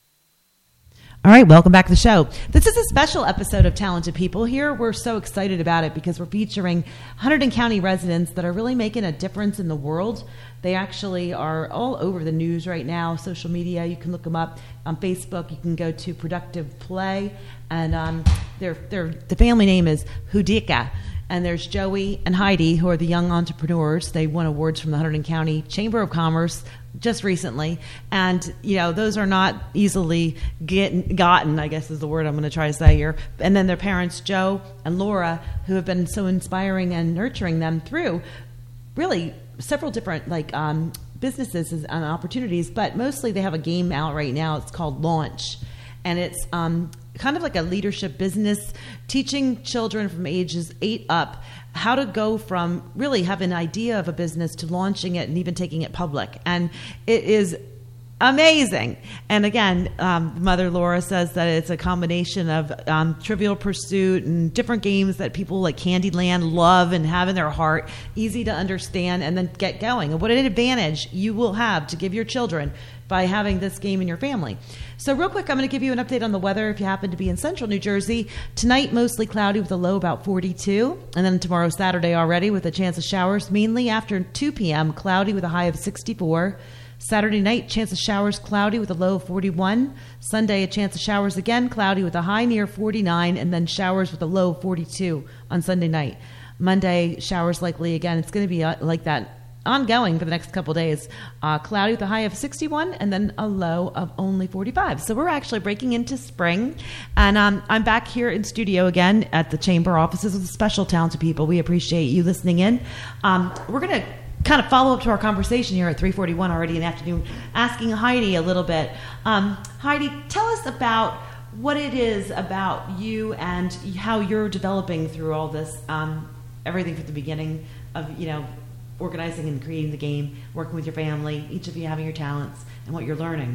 All right, welcome back to the show. This is a special episode of Talented People here. We're so excited about it because we're featuring Hunterdon County residents that are really making a difference in the world. They actually are all over the news right now, social media. You can look them up on Facebook. You can go to Productive Play. And um, their, their, the family name is Hudika. And there's Joey and Heidi, who are the young entrepreneurs. They won awards from the Hunterdon County Chamber of Commerce just recently. And, you know, those are not easily get, gotten, I guess is the word I'm going to try to say here. And then their parents, Joe and Laura, who have been so inspiring and nurturing them through really several different, like, um, businesses and opportunities. But mostly they have a game out right now. It's called Launch. And it's um, kind of like a leadership business, teaching children from ages eight up how to go from really having an idea of a business to launching it and even taking it public. And it is amazing. And again, um, Mother Laura says that it's a combination of um, Trivial Pursuit and different games that people like Candyland love and have in their heart, easy to understand and then get going. And what an advantage you will have to give your children by having this game in your family. So real quick, I'm going to give you an update on the weather if you happen to be in central New Jersey. Tonight, mostly cloudy with a low about forty-two. And then tomorrow, Saturday already with a chance of showers, mainly after two p.m., cloudy with a high of sixty-four. Saturday night, chance of showers, cloudy with a low of forty-one. Sunday, a chance of showers again, cloudy with a high near forty-nine, and then showers with a low of forty-two on Sunday night. Monday, showers likely again. It's going to be uh, like that ongoing for the next couple days. Uh, cloudy with a high of sixty-one and then a low of only forty-five. So we're actually breaking into spring. And um, I'm back here in studio again at the Chamber offices with special talented people. We appreciate you listening in. Um, we're going to kind of follow up to our conversation here at three forty-one already in the afternoon, asking Heidi a little bit. Um, Heidi, tell us about what it is about you and how you're developing through all this, um, everything from the beginning of, you know, organizing and creating the game, working with your family, each of you having your talents, and what you're learning.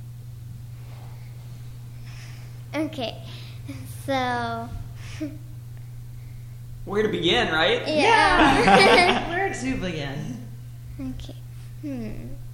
Okay, so... Where to begin, right? Yeah. Where to begin? Okay. Hmm.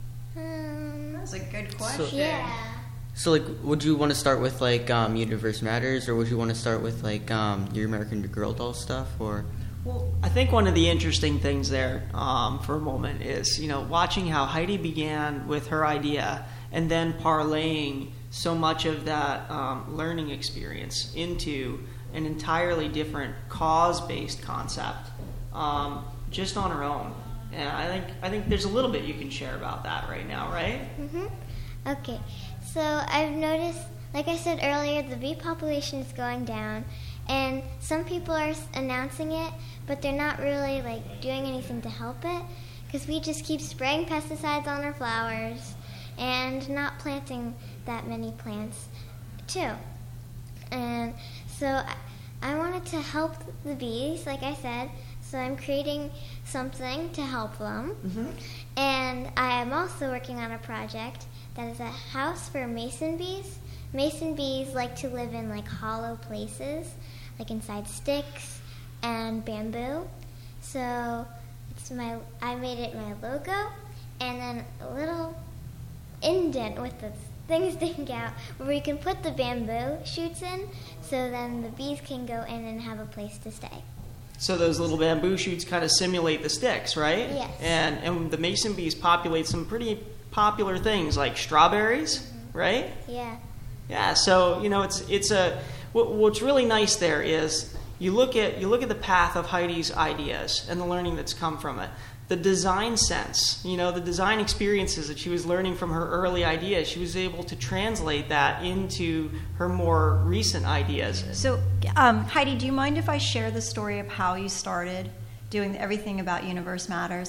Um, That's a good question. So, yeah. So, like, would you want to start with, like, um, Universe Matters, or would you want to start with, like, um, your American Girl doll stuff, or... Well, I think one of the interesting things there um, for a moment is, you know, watching how Heidi began with her idea and then parlaying so much of that um, learning experience into an entirely different cause-based concept um, just on her own. And I think I think there's a little bit you can share about that right now, right? Mm-hmm. Okay. So I've noticed, like I said earlier, the bee population is going down. And some people are announcing it, but they're not really like doing anything to help it, because we just keep spraying pesticides on our flowers and not planting that many plants too. And so I, I wanted to help the bees, like I said, so I'm creating something to help them. Mm-hmm. And I am also working on a project that is a house for mason bees. Mason bees like to live in like hollow places, like inside sticks and bamboo. So it's my I made it my logo, and then a little indent with the things sticking out where we can put the bamboo shoots in, so then the bees can go in and have a place to stay. So those little bamboo shoots kind of simulate the sticks, right? Yes. And and the mason bees populate some pretty popular things like strawberries, mm-hmm. right? Yeah. Yeah. So you know, it's it's a what, what's really nice there is you look at you look at the path of Heidi's ideas and the learning that's come from it. The design sense, you know, the design experiences that she was learning from her early ideas, she was able to translate that into her more recent ideas. So, um, Heidi, do you mind if I share the story of how you started doing everything about Universe Matters?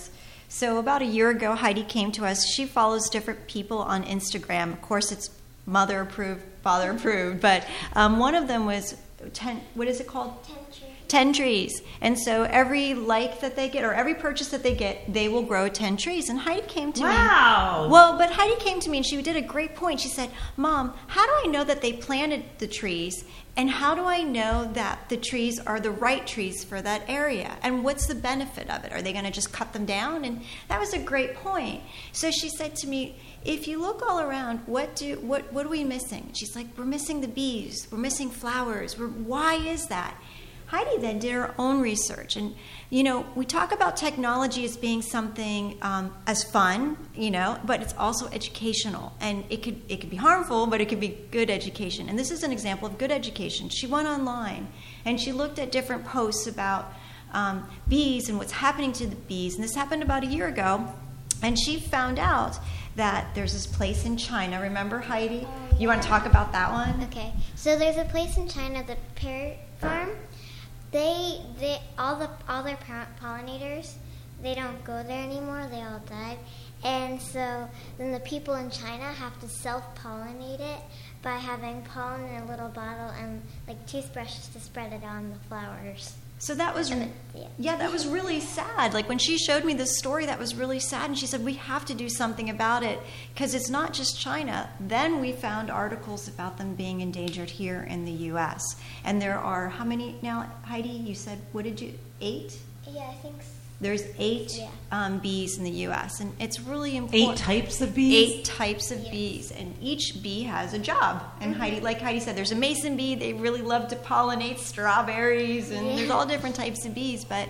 So about a year ago, Heidi came to us. She follows different people on Instagram. Of course, it's mother approved, father approved, but um, one of them was ten. What is it called? Ten trees. Ten trees. And so every like that they get, or every purchase that they get, they will grow ten trees. And Heidi came to wow. me. Wow. Well, but Heidi came to me and she did a great point. She said, Mom, how do I know that they planted the trees? And how do I know that the trees are the right trees for that area? And what's the benefit of it? Are they going to just cut them down? And that was a great point. So she said to me, if you look all around, what do what what are we missing? She's like, we're missing the bees. We're missing flowers. We're, why is that? Heidi then did her own research. And, you know, we talk about technology as being something um, as fun, you know, but it's also educational. And it could it could be harmful, but it could be good education. And this is an example of good education. She went online and she looked at different posts about um, bees and what's happening to the bees. And this happened about a year ago. And she found out that there's this place in China. Remember, Heidi? Oh, you want to talk about that one? Okay. So there's a place in China, the Parrot Farm. They, they, all the, all their pollinators, they don't go there anymore. They all died, and so then the people in China have to self-pollinate it by having pollen in a little bottle and like toothbrushes to spread it on the flowers. So that was, yeah. yeah, that was really sad. Like when she showed me this story, that was really sad. And she said, we have to do something about it because it's not just China. Then we found articles about them being endangered here in the U S. And there are, how many now, Heidi? You said, what did you, eight? Yeah, I think so. There's eight yeah. um, bees in the U S, and it's really important. Eight types of bees? Eight types of yes. bees, and each bee has a job. And mm-hmm. Heidi, like Heidi said, there's a mason bee. They really love to pollinate strawberries, and yeah. there's all different types of bees. But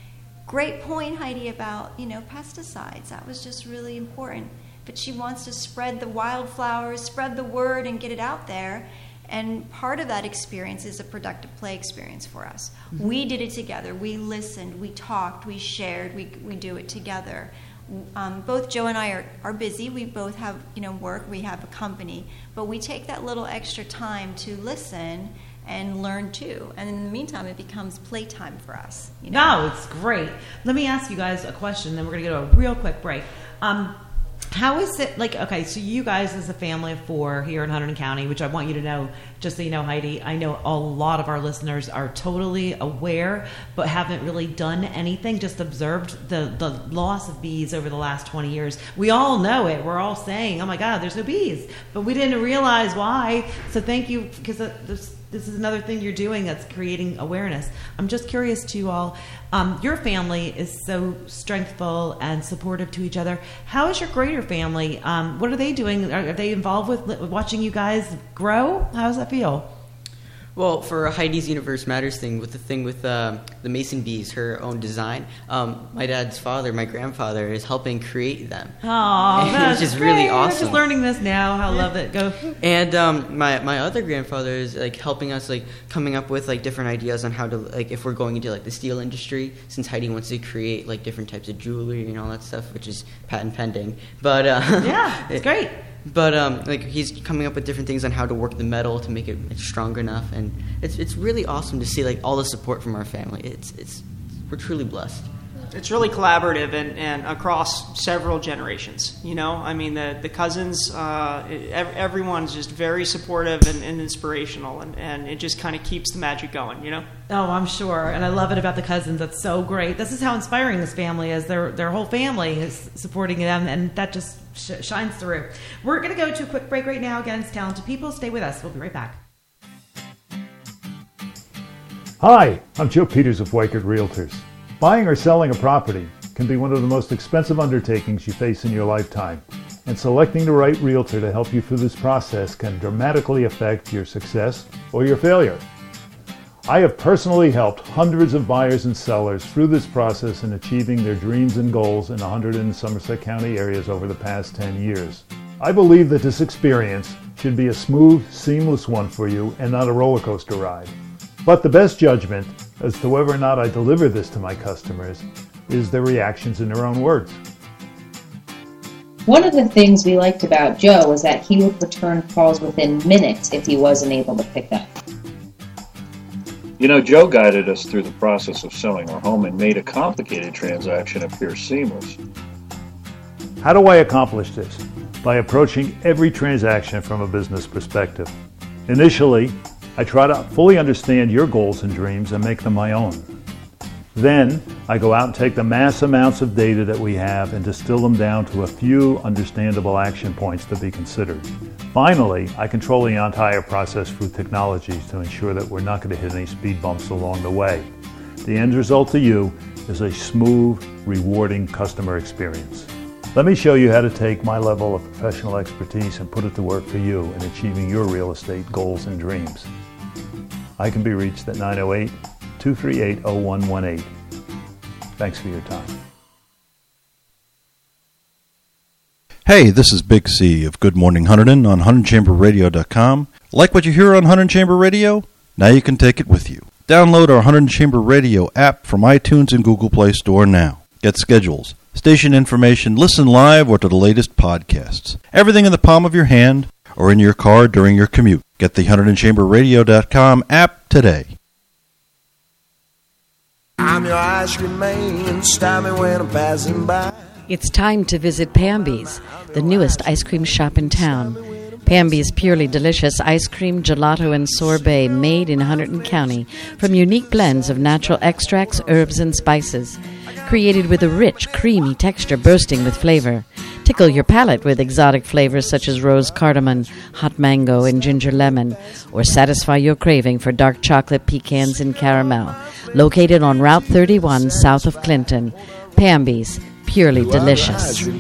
great point, Heidi, about, you know, pesticides. That was just really important. But she wants to spread the wildflowers, spread the word, and get it out there. And part of that experience is a productive play experience for us. Mm-hmm. We did it together. We listened. We talked. We shared. We we do it together. Um, both Joe and I are, are busy. We both have, you know, work. We have a company. But we take that little extra time to listen and learn too. And in the meantime, it becomes playtime for us. You know? No, it's great. Let me ask you guys a question, then we're going to go to a real quick break. Um, How is it, like, okay, so you guys as a family of four here in Hunterdon County, which I want you to know, just so you know, Heidi, I know a lot of our listeners are totally aware, but haven't really done anything, just observed the, the loss of bees over the last twenty years. We all know it. We're all saying, oh my God, there's no bees. But we didn't realize why. So thank you, because this, this is another thing you're doing that's creating awareness. I'm just curious to you all, um, your family is so strengthful and supportive to each other. How is your greater family? Um, what are they doing? Are, are they involved with, with watching you guys grow? How does that feel? Well, for Heidi's Universe Matters thing, with the thing with uh, the mason bees, her own design, um, my dad's father, my grandfather, is helping create them. Oh, that's which is great. really awesome. I'm just learning this now. How yeah. love it. Go. And um, my my other grandfather is like helping us, like coming up with like different ideas on how to, like, if we're going into like the steel industry, since Heidi wants to create like different types of jewelry and all that stuff, which is patent pending. But uh, yeah, it's great. But um, like he's coming up with different things on how to work the metal to make it strong enough, and it's it's really awesome to see like all the support from our family. It's it's we're truly blessed. It's really collaborative and, and across several generations. You know, I mean the the cousins, uh, ev- everyone's just very supportive and, and inspirational, and, and it just kind of keeps the magic going. You know. Oh, I'm sure, and I love it about the cousins. That's so great. This is how inspiring this family is. Their their whole family is supporting them, and that just sh- shines through. We're going to go to a quick break right now. Again, it's Talented People. Stay with us. We'll be right back. Hi, I'm Joe Peters of Weichert Realtors. Buying or selling a property can be one of the most expensive undertakings you face in your lifetime, and selecting the right realtor to help you through this process can dramatically affect your success or your failure. I have personally helped hundreds of buyers and sellers through this process in achieving their dreams and goals in the Hunterdon and Somerset County areas over the past ten years. I believe that this experience should be a smooth, seamless one for you and not a roller coaster ride. But the best judgment as to whether or not I deliver this to my customers is their reactions in their own words. One of the things we liked about Joe was that he would return calls within minutes if he wasn't able to pick up. You know, Joe guided us through the process of selling our home and made a complicated transaction appear seamless. How do I accomplish this? By approaching every transaction from a business perspective. Initially, I try to fully understand your goals and dreams and make them my own. Then, I go out and take the mass amounts of data that we have and distill them down to a few understandable action points to be considered. Finally, I control the entire process through technologies to ensure that we're not going to hit any speed bumps along the way. The end result to you is a smooth, rewarding customer experience. Let me show you how to take my level of professional expertise and put it to work for you in achieving your real estate goals and dreams. I can be reached at nine oh eight, two three eight, oh one one eight. Thanks for your time. Hey, this is Big C of Good Morning Hunterdon on Hunterdon Chamber Radio dot com. Like what you hear on Hunterdon Chamber Radio? Now you can take it with you. Download our Hunterdon Chamber Radio app from iTunes and Google Play Store now. Get schedules, station information, listen live or to the latest podcasts. Everything in the palm of your hand or in your car during your commute. Get the Hunterdon Chamber Radio dot com app today. I'm your ice cream man, stop me when I'm passing by. It's time to visit Pamby's, the newest ice cream shop in town. Pamby's purely delicious ice cream, gelato, and sorbet made in Hunterdon County from unique blends of natural extracts, herbs, and spices. Created with a rich, creamy texture bursting with flavor. Tickle your palate with exotic flavors such as rose cardamom, hot mango, and ginger lemon, or satisfy your craving for dark chocolate, pecans, and caramel. Located on Route thirty-one, south of Clinton. Pamby's, purely delicious. See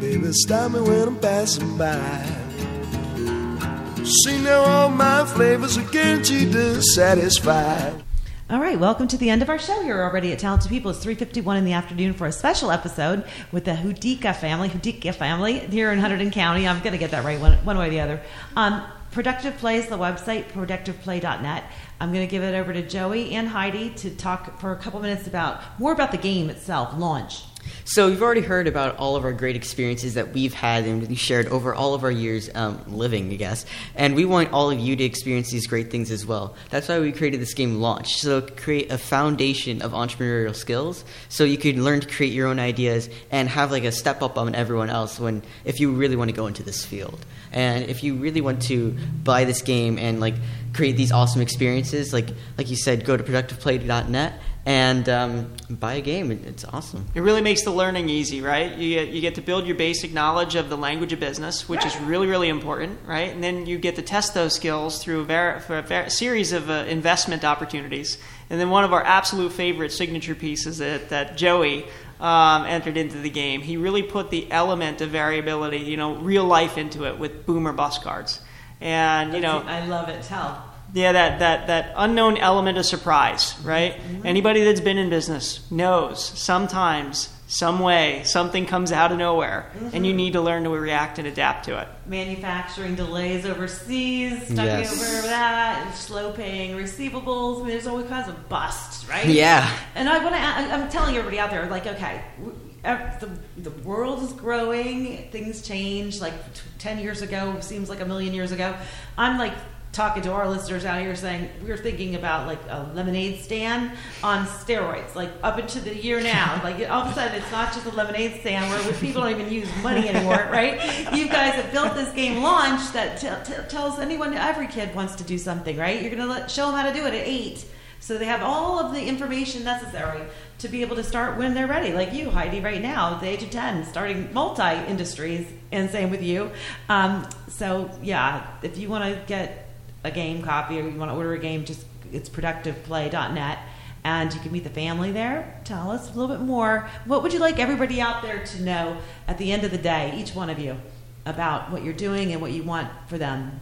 now all my flavors are guaranteed to satisfy. All right, welcome to the end of our show here already at Talented People. It's three fifty-one in the afternoon for a special episode with the Hudika family, Hudika family here in Hunterdon County. I'm going to get that right one, one way or the other. Um, Productive Play is the website, productive play dot net. I'm going to give it over to Joey and Heidi to talk for a couple minutes about more about the game itself, launch. So you've already heard about all of our great experiences that we've had and we shared over all of our years um, living, I guess. And we want all of you to experience these great things as well. That's why we created this game, Launch. So create a foundation of entrepreneurial skills so you can learn to create your own ideas and have like a step up on everyone else when if you really want to go into this field. And if you really want to buy this game and like create these awesome experiences, like like you said, go to productive play dot net and um, buy a game. It's awesome. It really makes the learning easy, right? You get, you get to build your basic knowledge of the language of business, which is really, really important, right? And then you get to test those skills through a, ver- for a ver- series of uh, investment opportunities. And then one of our absolute favorite signature pieces that, that Joey um, entered into the game, he really put the element of variability, you know, real life into it with boom or bust cards. And, you know... I love it. Tell. Yeah, that, that, that unknown element of surprise, right? Mm-hmm. Anybody that's been in business knows sometimes, some way, something comes out of nowhere, mm-hmm. and you need to learn to react and adapt to it. Manufacturing delays overseas, stuck yes. over that, and slow paying receivables. I mean, there's all kinds of busts, right? Yeah. And I want to. I'm telling everybody out there, like, okay, the the world is growing. Things change. Like ten years ago seems like a million years ago. I'm like. Talking to our listeners out here saying we're thinking about like a lemonade stand on steroids, like up into the year now. Like all of a sudden it's not just a lemonade stand where people don't even use money anymore, right? You guys have built this game Launch that t- t- tells anyone, every kid wants to do something, right? You're going to let, show them how to do it at eight. So they have all of the information necessary to be able to start when they're ready. Like you, Heidi, right now, at the age of ten, starting multi-industries, and same with you. Um, so yeah, if you want to get a game copy or you want to order a game, just it's productive play dot net and you can meet the family there. Tell us a little bit more. What would you like everybody out there to know at the end of the day, each one of you, about what you're doing and what you want for them?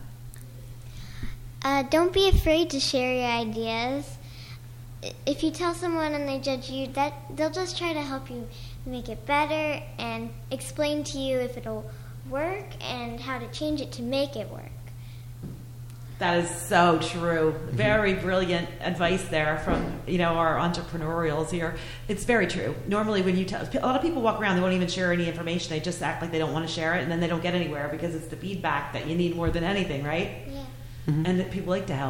Uh, don't be afraid to share your ideas. If you tell someone and they judge you, that they'll just try to help you make it better and explain to you if it'll work and how to change it to make it work. That is so true. Very brilliant advice there from, you know, our entrepreneurials here. It's very true. Normally when you tell, a lot of people walk around, they won't even share any information. They just act like they don't want to share it, and then they don't get anywhere because it's the feedback that you need more than anything, right? Yeah. Mm-hmm. And that people like to help.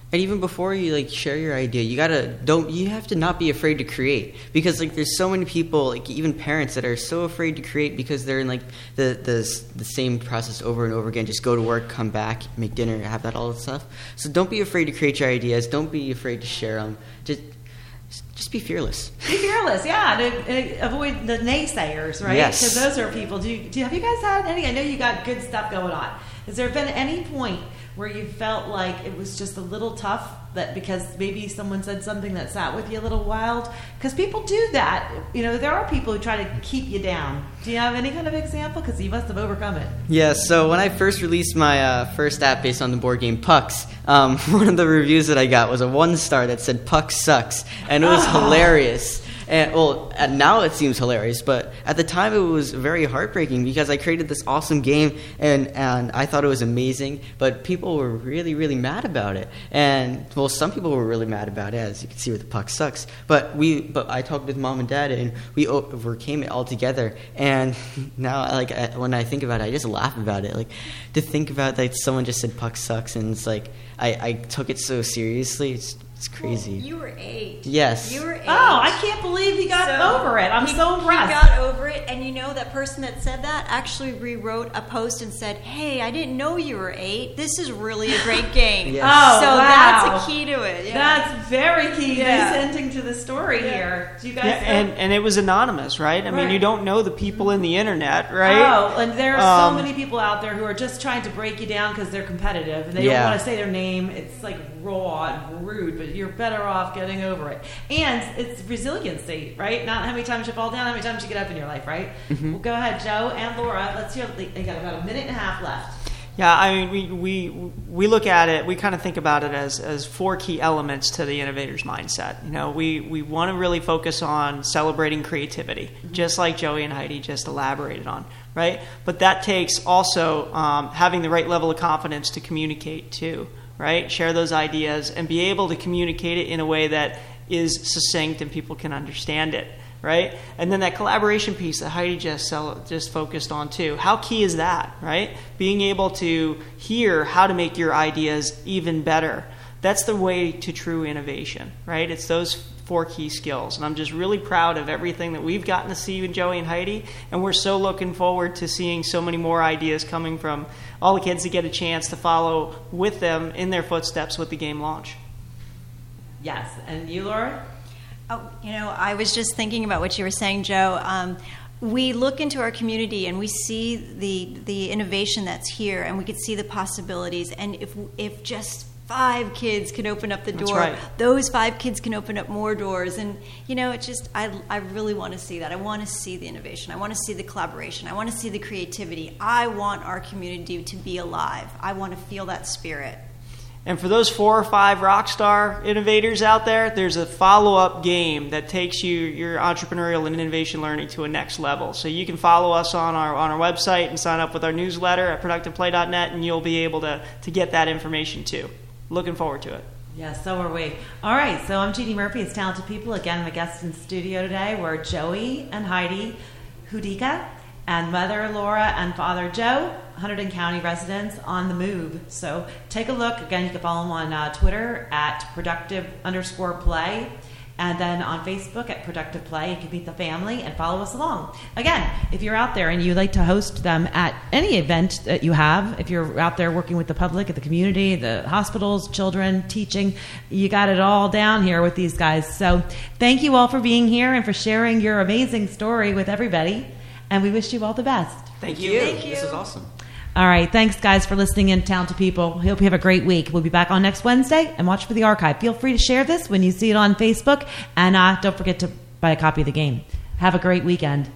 And even before you like share your idea, you gotta don't you have to not be afraid to create, because like there's so many people, like even parents, that are so afraid to create because they're in like the the the same process over and over again. Just go to work, come back, make dinner, have that all that stuff. So don't be afraid to create your ideas. Don't be afraid to share them. Just just be fearless. Be fearless, yeah. To, uh, avoid the naysayers, right? Yes. Because those are people. Do, you, do have you guys had any? I know you got good stuff going on. Has there been any point where you felt like it was just a little tough, that because maybe someone said something that sat with you a little wild? Because people do that. You know, there are people who try to keep you down. Do you have any kind of example? Because you must have overcome it. Yeah, so when I first released my uh, first app based on the board game Pucks, um, one of the reviews that I got was a one star that said Pucks sucks, and it was oh. hilarious. And well, and now it seems hilarious, but at the time it was very heartbreaking because I created this awesome game and, and I thought it was amazing, but people were really, really mad about it. And well, some people were really mad about it, as you can see with the Puck Sucks. But we, but I talked with mom and dad, and we overcame it all together. And now, like when I think about it, I just laugh about it. Like to think about like someone just said Puck Sucks, and it's like I, I took it so seriously. It's, It's crazy. Well, you were eight. Yes. You were eight. Oh, I can't believe he got So over it. I'm he, so impressed. He got over it, and you know that person that said that actually rewrote a post and said, "Hey, I didn't know you were eight. This is really a great game." Yes. Oh, so wow. that's a key to it. Yeah. That's very key. Yeah. He's hinting to the story Yeah. here. Do you guys? Yeah, and, and it was anonymous, right? I Right. mean, you don't know the people in the internet, right? Oh, and there are Um, so many people out there who are just trying to break you down because they're competitive and they Yeah. don't want to say their name. It's like raw and rude, but you're better off getting over it. And it's resiliency, right? Not how many times you fall down, how many times you get up in your life, right? Mhm. Well, go ahead, Joe and Laura. Let's hear. They got about a minute and a half left. Yeah, I mean, we, we we look at it, we kind of think about it as, as four key elements to the innovator's mindset. You know, we, we want to really focus on celebrating creativity, just like Joey and Heidi just elaborated on, right? But that takes also um, having the right level of confidence to communicate too, right? Share those ideas and be able to communicate it in a way that is succinct and people can understand it. Right? And then that collaboration piece that Heidi just sell, just focused on too. How key is that, right? Being able to hear how to make your ideas even better. That's the way to true innovation, right? It's those four key skills. And I'm just really proud of everything that we've gotten to see with Joey and Heidi. And we're so looking forward to seeing so many more ideas coming from all the kids that get a chance to follow with them in their footsteps with the game launch. Yes. And you, Laura? Oh, you know, I was just thinking about what you were saying, Joe. Um, we look into our community and we see the the innovation that's here, and we could see the possibilities. And if if just five kids can open up the That's door, right. those five kids can open up more doors. And you know, it's just I I really want to see that. I want to see the innovation. I want to see the collaboration. I want to see the creativity. I want our community to be alive. I want to feel that spirit. And for those four or five rock star innovators out there, there's a follow-up game that takes you your entrepreneurial and innovation learning to a next level. So you can follow us on our on our website and sign up with our newsletter at productive play dot net, and you'll be able to, to get that information too. Looking forward to it. Yes, so are we. All right, so I'm Jeannie Murphy. It's Talented People. Again, my guests in studio today were Joey and Heidi Hudika and Mother Laura and Father Joe, Hunterdon County residents on the move. So take a look. Again, you can follow them on uh, Twitter at productive underscore play, and then on Facebook at Productive Play. You can meet the family and follow us along. Again, if you're out there and you'd like to host them at any event that you have, if you're out there working with the public, at the community, the hospitals, children, teaching, you got it all down here with these guys. So thank you all for being here and for sharing your amazing story with everybody. And we wish you all the best. Thank you. Thank you. This is awesome. All right. Thanks, guys, for listening in, Talented People. Hope you have a great week. We'll be back on next Wednesday, and watch for the archive. Feel free to share this when you see it on Facebook. And uh, don't forget to buy a copy of the game. Have a great weekend.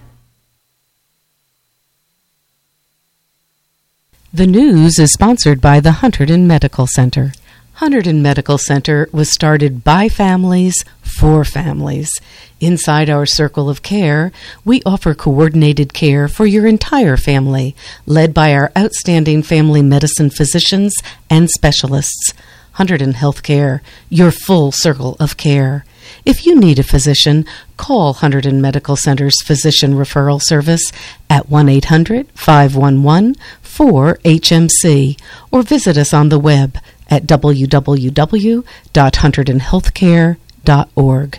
The news is sponsored by the Hunterdon Medical Center. Hunterdon Medical Center was started by families for families. Inside our circle of care, we offer coordinated care for your entire family, led by our outstanding family medicine physicians and specialists. Hunterdon Healthcare, your full circle of care. If you need a physician, call Hunterdon Medical Center's Physician Referral Service at one eight hundred, five one one, four H M C or visit us on the web at w w w dot hunterdon healthcare dot org.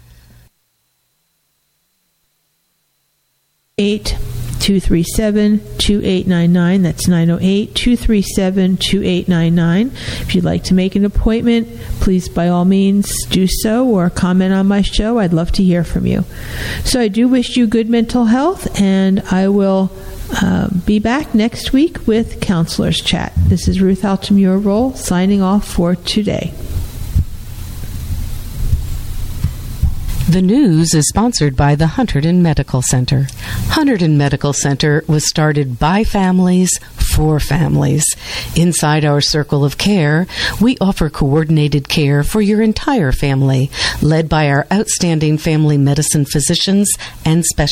eight two three seven two eight nine nine. That's nine oh eight two three seven two eight nine nine. If you'd like to make an appointment, please by all means do so or comment on my show. I'd love to hear from you. So I do wish you good mental health, and I will uh, be back next week with Counselor's Chat. This is Ruth Altamura-Roll signing off for today. The news is sponsored by the Hunterdon Medical Center. Hunterdon Medical Center was started by families for families. Inside our circle of care, we offer coordinated care for your entire family, led by our outstanding family medicine physicians and specialists.